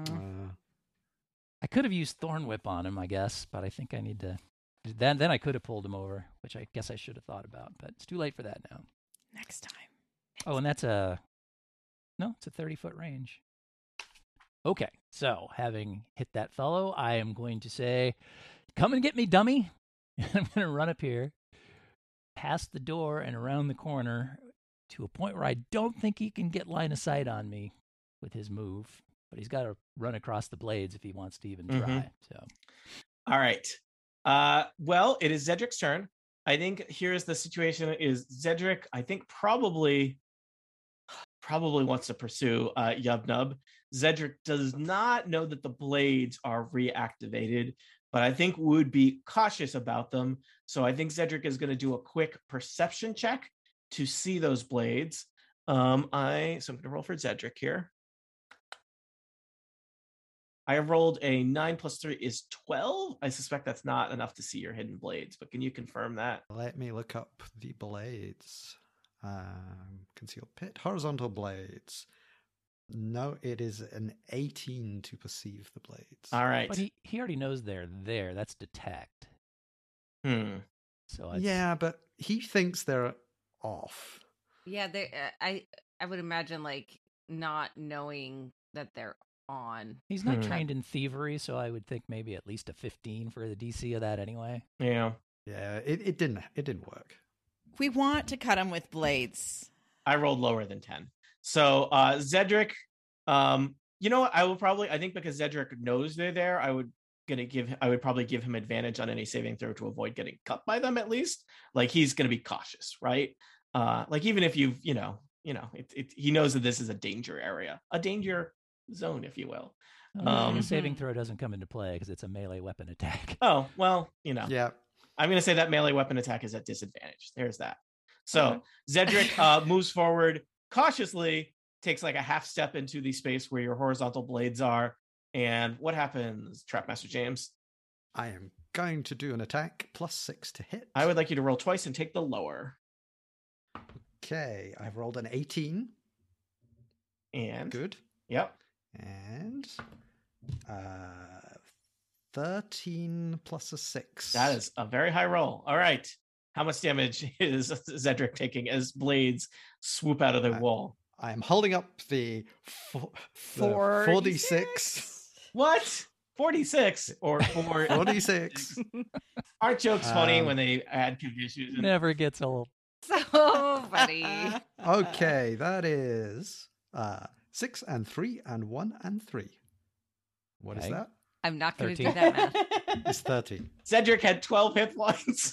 I could have used Thorn Whip on him, I guess, but I think I need to. Then I could have pulled him over, which I guess I should have thought about, but it's too late for that now. Next time. Oh, and it's a 30-foot range. Okay, so having hit that fellow, I am going to say, "Come and get me, dummy!" And I'm going to run up here, past the door, and around the corner to a point where I don't think he can get line of sight on me with his move. But he's got to run across the blades if he wants to even try. So, All right. Well, it is Zedric's turn. I think here's the situation: is Zedric, I think, probably wants to pursue Yubnub. Zedric does not know that the blades are reactivated, but I think would be cautious about them. So I think Zedric is going to do a quick perception check to see those blades. So I'm going to roll for Zedric here. I have rolled a 9 + 3 is 12. I suspect that's not enough to see your hidden blades, but can you confirm that? Let me look up the blades. Concealed pit, horizontal blades. No, it is an 18 to perceive the blades. All right. but he already knows they're there. That's detect. So it's, Yeah, but he thinks they're off. Yeah, they. I would imagine like not knowing that they're on. he's not Hmm. trained in thievery, so I would think maybe at least a 15 for the DC of that anyway. Yeah. Yeah, it didn't work. We want to cut him with blades. I rolled lower than 10. So Zedric, you know what? I think because Zedric knows they're there, I would probably give him advantage on any saving throw to avoid getting cut by them at least. Like he's gonna be cautious, right? Like even if he knows that this is a danger area, a danger zone, if you will. The saving throw doesn't come into play because it's a melee weapon attack. Oh, well, Yeah, I'm gonna say that melee weapon attack is at disadvantage. There's that. So Zedric moves forward cautiously, takes like a half step into the space where your horizontal blades are. And what happens, Trapmaster James? I am going to do an attack +6 to hit. I would like you to roll twice and take the lower. Okay, I've rolled an 18. And Good. Yep. And 13 plus a 6. That is a very high roll. All right. How much damage is Zedric taking as blades swoop out of the wall? I am holding up the 46. What? 46 or 46. Aren't jokes funny when they add conditions? Never gets old. So funny. Okay, that is 6 and 3 and 1 and 3. What is Okay. that? I'm not going to do 13. that math. It's 13. Cedric had 12 hit points.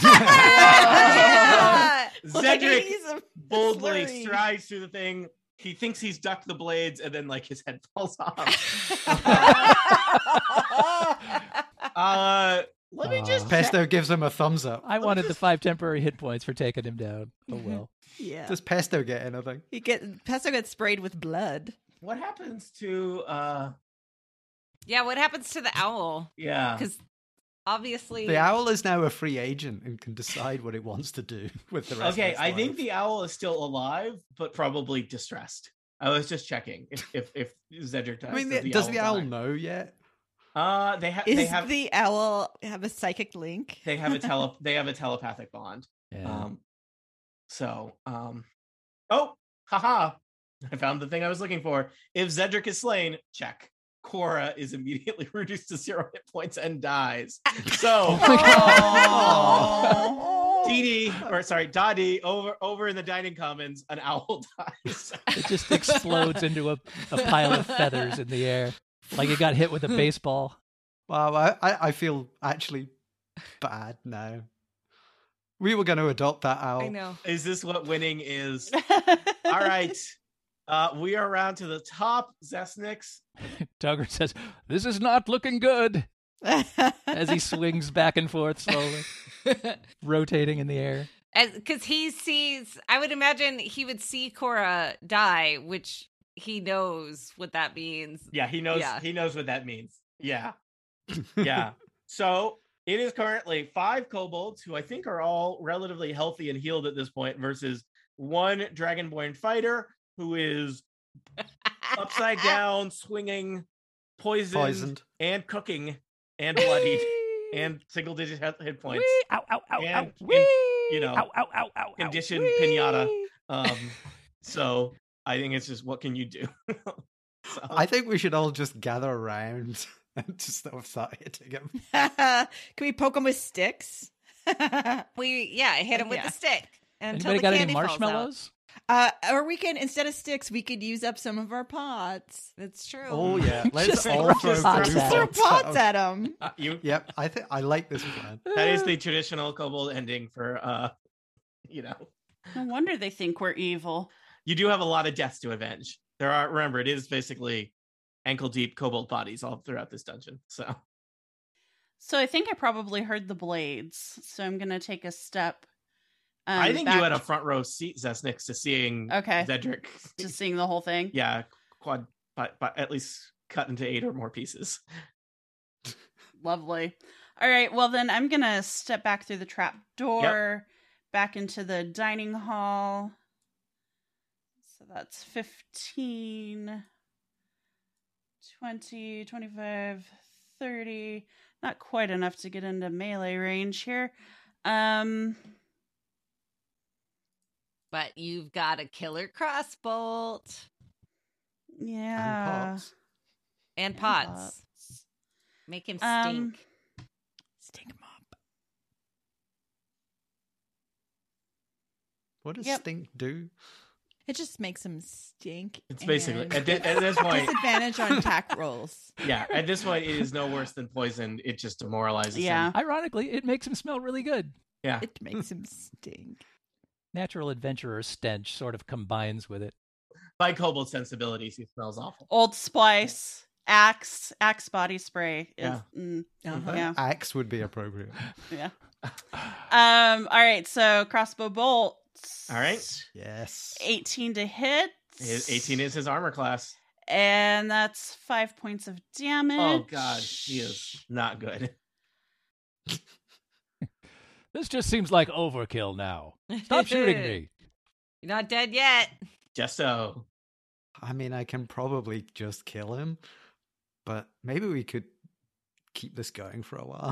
Yeah. Cedric He's a boldly slurry. strides through the thing. He thinks he's ducked the blades, and then like his head falls off. Let me just check. Pesto gives him a thumbs up. I wanted the 5 temporary hit points for taking him down. Oh well. Yeah. Does Pesto get anything? Pesto gets sprayed with blood. What happens to Yeah, what happens to the owl? yeah. Because obviously, The owl is now a free agent and can decide what it wants to do with the rest Okay, of its I think life. the owl is still alive, but probably distressed. I was just checking if Zedric dies. I mean, does the owl die? know yet? They Is have the owl have a psychic link? they have a telepathic bond. Yeah. Oh, haha. I found the thing I was looking for. If Zedric is slain, check. Cora is immediately reduced to 0 hit points and dies. So Dottie, over in the dining commons, an owl dies. It just explodes into a pile of feathers in the air. Like it got hit with a baseball. Wow, I feel actually bad now. We were going to adopt that owl. I know. Is this what winning is? All right. We are around to the top. Zesnix. Tugger says, "This is not looking good," as he swings back and forth slowly, rotating in the air. Because he sees, I would imagine he would see Cora die, which he knows what that means. Yeah, he knows. Yeah. He knows what that means. Yeah, yeah. So it is currently 5 kobolds who I think are all relatively healthy and healed at this point, versus 1 dragonborn fighter who is upside down, swinging, poisoned, and cooking, and bloodied, and single-digit hit points. Whee! Ow, ow, ow, And ow. Whee! you know, Ow, ow, ow, ow, ow. conditioned Whee! pinata. So I think it's just, what can you do? So, I think we should all just gather around and just start hitting him. Can we poke him with sticks? Hit him with Yeah. the stick. Until Anybody the got any candy falls out. marshmallows? Or we can, instead of sticks, we could use up some of our pots. That's true. Oh yeah, let's Just all throw throw pots glue at Throw him. pots at them. Yep, I think I like this plan. that is the traditional kobold ending for, No wonder they think we're evil. you do have a lot of deaths to avenge. Remember, it is basically ankle deep kobold bodies all throughout this dungeon. So So I think I probably heard the blades. So I'm going to take a step. I think back you had a front row seat, Zesnix, to seeing Okay. Zedric. to seeing the whole thing. Yeah, but at least cut into 8 or more pieces. Lovely. All right. Well, then I'm going to step back through the trap door, back into the dining hall. So that's 15, 20, 25, 30. Not quite enough to get into melee range here. But you've got a killer crossbolt Yeah. And pots. and And pots. Make him stink. Stink 'em up. What does Yep. stink do? It just makes them stink. It's basically and at this point. disadvantage on attack rolls. Yeah, at this point, it is no worse than poison. It just demoralizes Yeah. him. Ironically, it makes him smell really good. Yeah, It makes him stink. Natural adventurer stench sort of combines with it. by kobold sensibilities, he smells awful. Old Splice, Axe body spray. Yeah. Uh-huh. Yeah. Axe would be appropriate. Yeah. All right. So crossbow bolt. All right. Yes. 18 to hit. 18 is his armor class. And that's 5 points of damage. Oh, God. He is not good. This just seems like overkill now. Stop shooting me. You're not dead yet. Gesto. I mean, I can probably just kill him, but maybe we could keep this going for a while.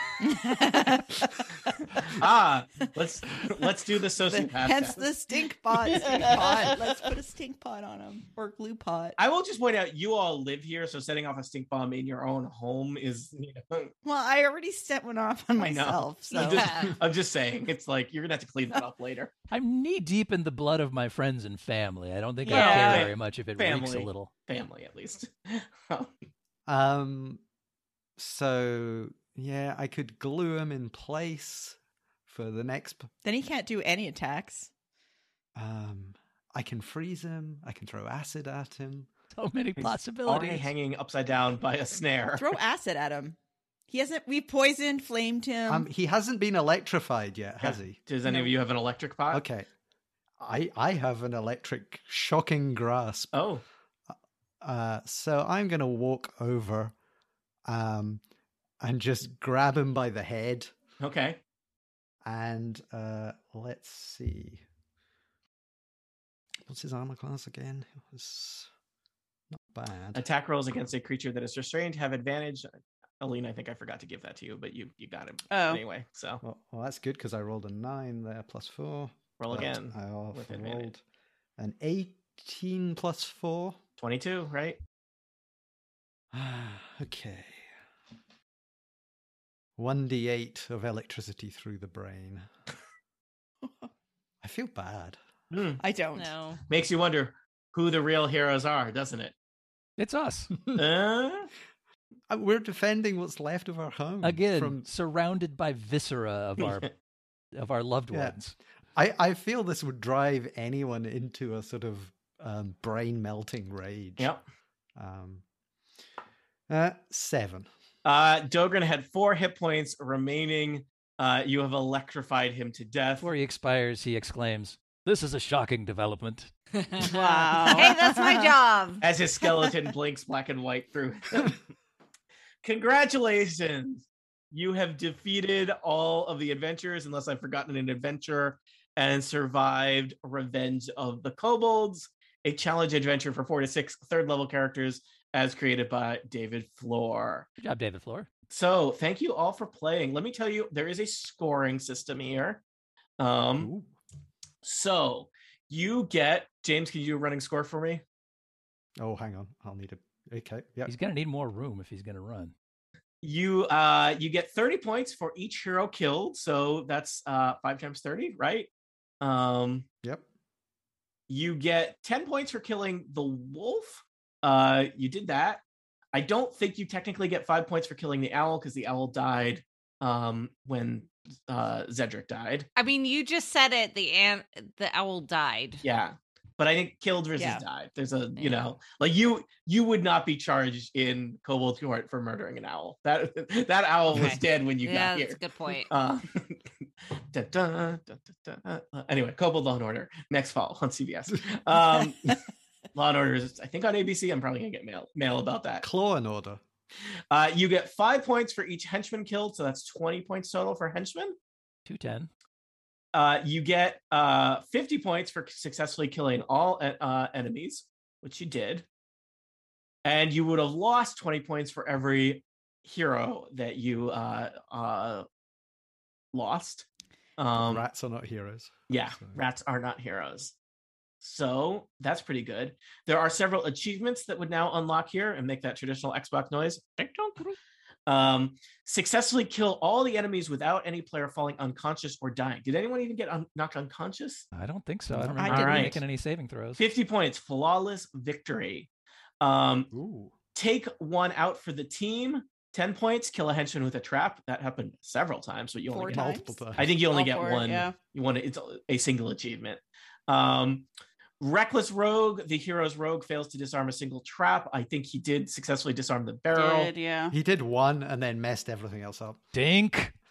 Let's do the sociopath. Hence test. the stink pot. Stink pot. Let's put a stink pot on him, or glue pot. I will just point out, you all live here, so setting off a stink bomb in your own home is, Well, I already set one off on I know. myself. So I'm just saying, it's like you're gonna have to clean that up later. I'm knee deep in the blood of my friends and family. I don't think I Yeah. care very much if it reeks a Family. little. Family, at least. So yeah, I could glue him in place for the next. then he can't do any attacks. I can freeze him. I can throw acid at him. So many He's possibilities. already hanging upside down by a snare. Throw acid at him. He hasn't. We poisoned, flamed him. He hasn't been electrified yet, has he? Does any of you have an electric pot? Okay. I have an electric shocking grasp. Oh, So I'm going to walk over and just grab him by the head. okay. And let's see. What's his armor class again? It was not bad. Attack rolls against a creature that is restrained have advantage. Aline, I think I forgot to give that to you, but you got him Oh. anyway. So Well, that's good because I rolled a 9 there plus 4. roll But again. I also with advantage. rolled an 18 plus 4. 22, right? Okay. 1d8 of electricity through the brain. I feel bad. Hmm. I don't. No. Makes you wonder who the real heroes are, doesn't it? It's us. We're defending what's left of our home. Again, From, surrounded by viscera of our loved Yeah. ones. I feel this would drive anyone into a sort of brain melting rage. Yep. 7. Dogran had 4 hit points remaining. You have electrified him to death. Before he expires, he exclaims, "This is a shocking development." Wow. Hey, that's my job. As his skeleton blinks black and white through him. Congratulations. You have defeated all of the adventurers, unless I've forgotten an adventure, and survived Revenge of the Kobolds, a challenge adventure for 4 to 6 third-level characters as created by David Floor. Good job, David Floor. So thank you all for playing. Let me tell you, there is a scoring system here. Ooh. So you get, James, can you do a running score for me? Oh, hang on. I'll need a... Okay, yeah. He's going to need more room if he's going to run. You get 30 points for each hero killed. So that's 5 times 30, right? Yep. You get 10 points for killing the wolf. You did that. I don't think you technically get 5 points for killing the owl because the owl died when Zedric died. I mean, you just said it. The owl died. Yeah. But I think killed versus Yeah. died. There's a, you Yeah. know, like you would not be charged in Kobold Court for murdering an owl. That owl was Okay. dead when you Yeah, got that's here. a good point. Dun, dun, dun, dun, dun. Anyway, Kobold Law and Order next fall on CBS. Law and Order is, I think, on ABC. I'm probably gonna get mail about that. Claw and Order. You get 5 points for each henchman killed, so that's 20 points total for henchmen. 210. You get 50 points for successfully killing all enemies, which you did. And you would have lost 20 points for every hero that you lost. Rats are not heroes. Yeah, So- rats are not heroes. So that's pretty good. There are several achievements that would now unlock here and make that traditional Xbox noise. Successfully kill all the enemies without any player falling unconscious or dying. Did anyone even get knocked unconscious? I don't think so. I don't I remember didn't. making any saving throws. 50 points, flawless victory. Ooh. Take one out for the team. 10 points, kill a henchman with a trap. That happened several times, but you only 4 get times? Multiple times. I think you only All get four, one. yeah. You want it's a single achievement. Reckless Rogue, the hero's rogue fails to disarm a single trap. I think he did successfully disarm the barrel. Did, yeah. He did one and then messed everything else up. Dink.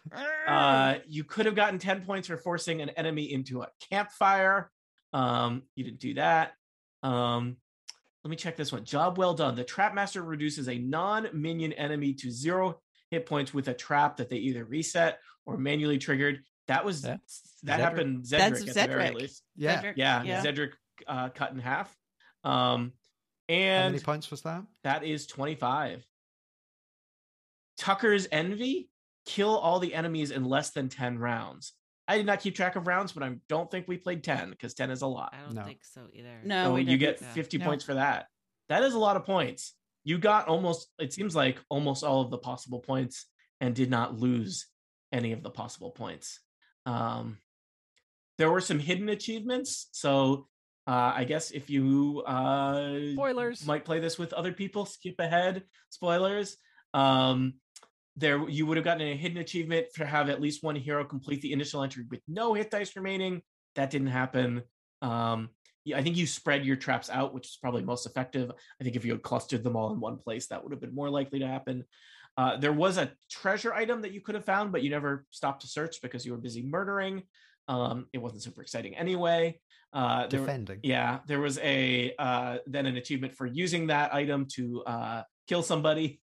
You could have gotten 10 points for forcing an enemy into a campfire. You didn't do that. Let me check this one. Job well done. The Trap Master reduces a non-minion enemy to 0 hit points with a trap that they either reset or manually triggered. That happened Zedric That's at the very Zedric. least. Yeah. Cedric, Yeah, Zedric cut in half. How And many points was that? that is 25. Tucker's Envy. Kill all the enemies in less than 10 rounds. I did not keep track of rounds, but I don't think we played 10 because 10 is a lot. I don't No. think so either. No, So we you didn't. get Yeah. 50 No. points for that. That is a lot of points. You got it seems like almost all of the possible points and did not lose any of the possible points. There were some hidden achievements. So I guess if you Spoilers. might play this with other people, skip ahead. Spoilers. There you would have gotten a hidden achievement to have at least one hero complete the initial entry with no hit dice remaining. That didn't happen. I think you spread your traps out, which is probably most effective. I think if you had clustered them all in one place, that would have been more likely to happen. There was a treasure item that you could have found, but you never stopped to search because you were busy murdering. It wasn't super exciting anyway. Defending. There was then an achievement for using that item to kill somebody.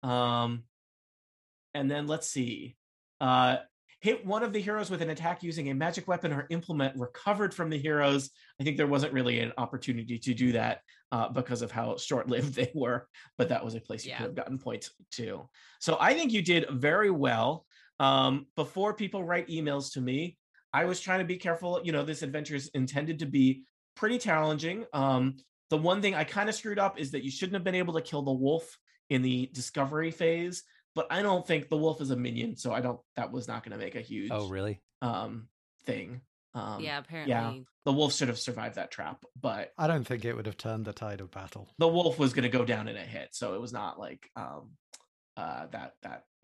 And then let's see. Hit one of the heroes with an attack using a magic weapon or implement recovered from the heroes. I think there wasn't really an opportunity to do that because of how short-lived they were, but that was a place you could have gotten points to. So I think you did very well. Before people write emails to me, I was trying to be careful. This adventure is intended to be pretty challenging. The one thing I kind of screwed up is that you shouldn't have been able to kill the wolf in the discovery phase. But I don't think the wolf is a minion, so that was not going to make a huge really? Thing. Apparently. Yeah, the wolf should have survived that trap, but I don't think it would have turned the tide of battle. the wolf was going to go down in a hit, so it was not like that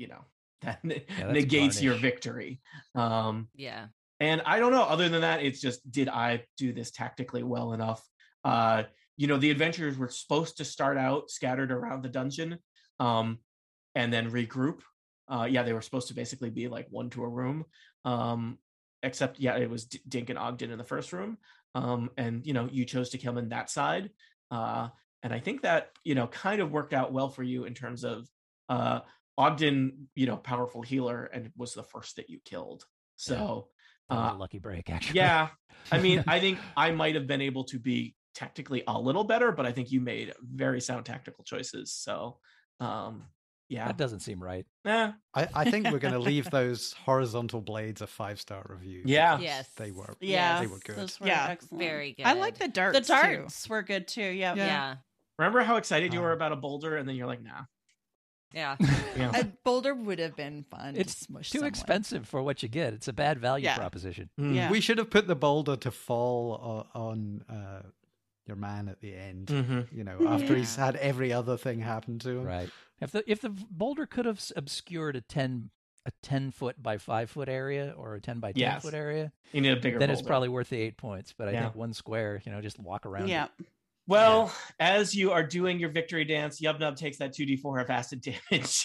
negates your garnish. victory. Yeah. And I don't know. Other than that, it's just, did I do this tactically well enough? The adventurers were supposed to start out scattered around the dungeon. And then regroup. They were supposed to basically be like one to a room. Except, it was Dink and Ogden in the first room. And, you chose to come in that side. And I think that, kind of worked out well for you in terms of Ogden, powerful healer, and was the first that you killed. So, That was a lucky break, actually. yeah. I mean, I think I might have been able to be tactically a little better, but I think you made very sound tactical choices. So, That doesn't seem right. I think we're going to leave those horizontal blades a 5-star review. Yeah. Yes. They were. Yeah, They were good. Those were Yeah. excellent. Very good. I like the darts. The darts were good too. Yeah. Yeah. Remember how excited you were about a boulder, and then you're like, nah. Yeah. Yeah. A boulder would have been fun. to It's smush too someone. expensive for what you get. It's a bad value Yeah. proposition. Mm. Yeah. We should have put the boulder to fall on your man at the end. Mhm. After he's had every other thing happen to him. Right. If the boulder could have obscured a 10-foot by 5-foot area or a 10 by 10 Yes. foot area, You need a bigger then boulder. it's probably worth the 8 points. But I Yeah. think one square, just walk around. Yeah. It. Well, as you are doing your victory dance, Yubnub takes that 2d4 of acid damage.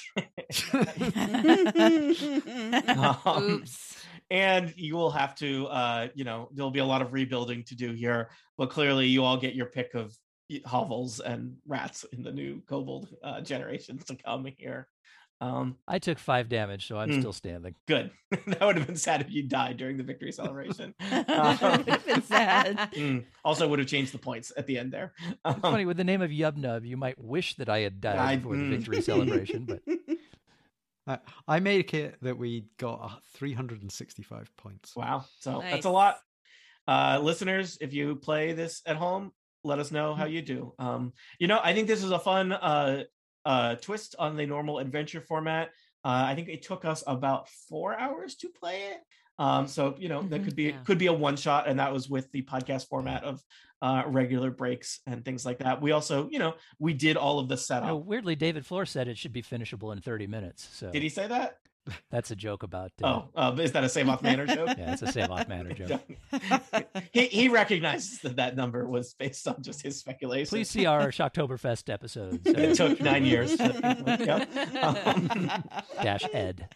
Oops. And you will have to, there'll be a lot of rebuilding to do here. But clearly, you all get your pick of hovels and rats in the new kobold generations to come here. I took 5 damage, so I'm Mm. still standing. Good. That would have been sad if you died during the victory celebration. That would have been sad. Also would have changed the points at the end there. It's funny, with the name of Yubnub, you might wish that I had died before the victory celebration, but I make it that we got 365 points. Wow. So Nice. that's a lot. Listeners, if you play this at home, let us know how you do. I think this is a fun twist on the normal adventure format. I think it took us about 4 hours to play it. So that could be a one shot, and that was with the podcast format of regular breaks and things like that. We also, we did all of the setup. weirdly, David Floor said it should be finishable in 30 minutes. So Did he say that? that's a joke about. Is that a Save Off Manor joke? Yeah, it's a Save Off Manor joke. he recognizes that number was based on just his speculation. Please see our Shocktoberfest episode. It took 9 years. Dash Ed.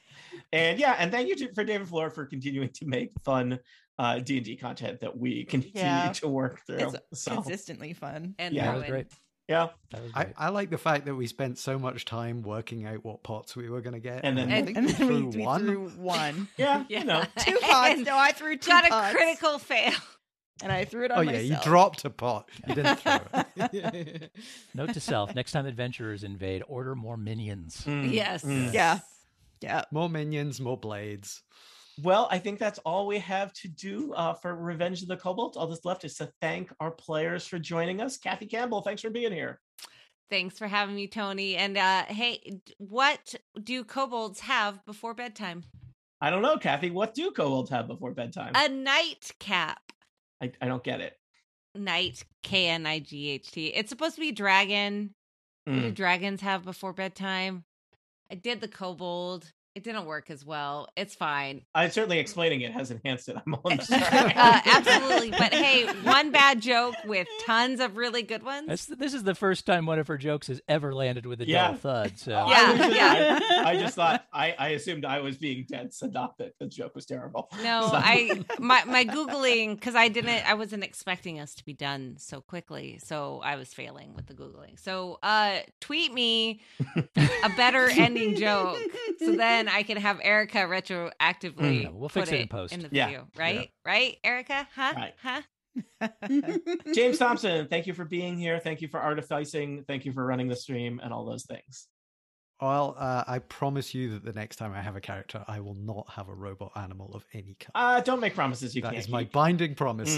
And yeah, and thank you for David Flora for continuing to make fun D&D content that we continue to work through. It's consistently fun. And Yeah. That was great. Yeah. That was great. I like the fact that we spent so much time working out what pots we were going to get. And then- I think And we then threw we one. threw one. Yeah, Yeah. you know. 2 pots. And No, I threw 2 got pots. a critical fail. And I threw it on Oh, yeah, myself. you dropped a pot. You didn't throw it. Note to self: next time adventurers invade, order more minions. Mm, Yes. mm. Yeah. Yeah. More minions, more blades. Well, I think that's all we have to do for Revenge of the Kobolds. All that's left is to thank our players for joining us. Kathy Campbell, thanks for being here. Thanks for having me, Tony. And hey, what do kobolds have before bedtime? I don't know, Kathy, what do kobolds have before bedtime? A nightcap. I don't get it. Night, Knight. It's supposed to be dragon. What do Mm. dragons have before bedtime? I did the kobold. It didn't work as well. It's fine. Certainly explaining it has enhanced it. I'm on sorry. Absolutely. But hey, one bad joke with tons of really good ones. This is the first time one of her jokes has ever landed with a Yeah. dull thud. So Yeah. I just thought I assumed I was being dense and not that the joke was terrible. No, So- my Googling, because I wasn't expecting us to be done so quickly. So I was failing with the Googling. So tweet me a better ending joke. So then I can have Erica retroactively. We'll fix put it in post. in the Yeah. video. Right? Right, Erica? Huh? Right. Huh? James Thompson, thank you for being here. Thank you for artificing. Thank you for running the stream and all those things. Well, I promise you that the next time I have a character, I will not have a robot animal of any kind. Don't make promises you That can't is my keep. binding promise.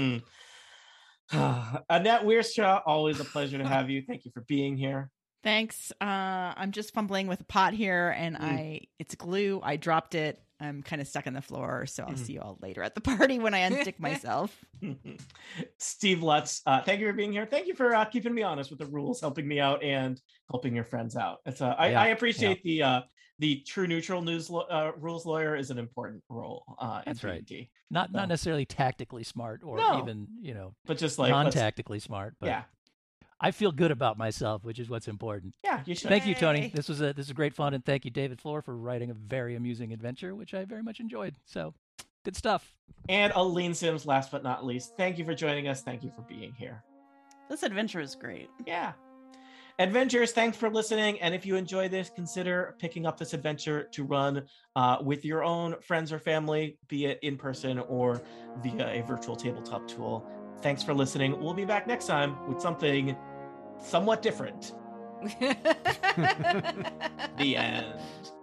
Annette Weirstraw, always a pleasure to have you. Thank you for being here. Thanks. I'm just fumbling with a pot here, and it's glue. I dropped it. I'm kind of stuck on the floor, so I'll see you all later at the party when I unstick myself. Steve Lutz, thank you for being here. Thank you for keeping me honest with the rules, helping me out, and helping your friends out. It's I appreciate the true neutral rules lawyer is an important role. That's in right. D&D. Not necessarily tactically smart or No. even But just like non-tactically smart. But yeah, I feel good about myself, which is what's important. yeah, you should. Thank you, Tony. Yay. This was great fun, and thank you, David Floor, for writing a very amusing adventure, which I very much enjoyed. So, good stuff. And Aline Sims, last but not least, thank you for joining us. Thank you for being here. This adventure is great. Yeah. Adventures, thanks for listening. And if you enjoy this, consider picking up this adventure to run with your own friends or family, be it in person or via a virtual tabletop tool. Thanks for listening. We'll be back next time with something somewhat different. The end.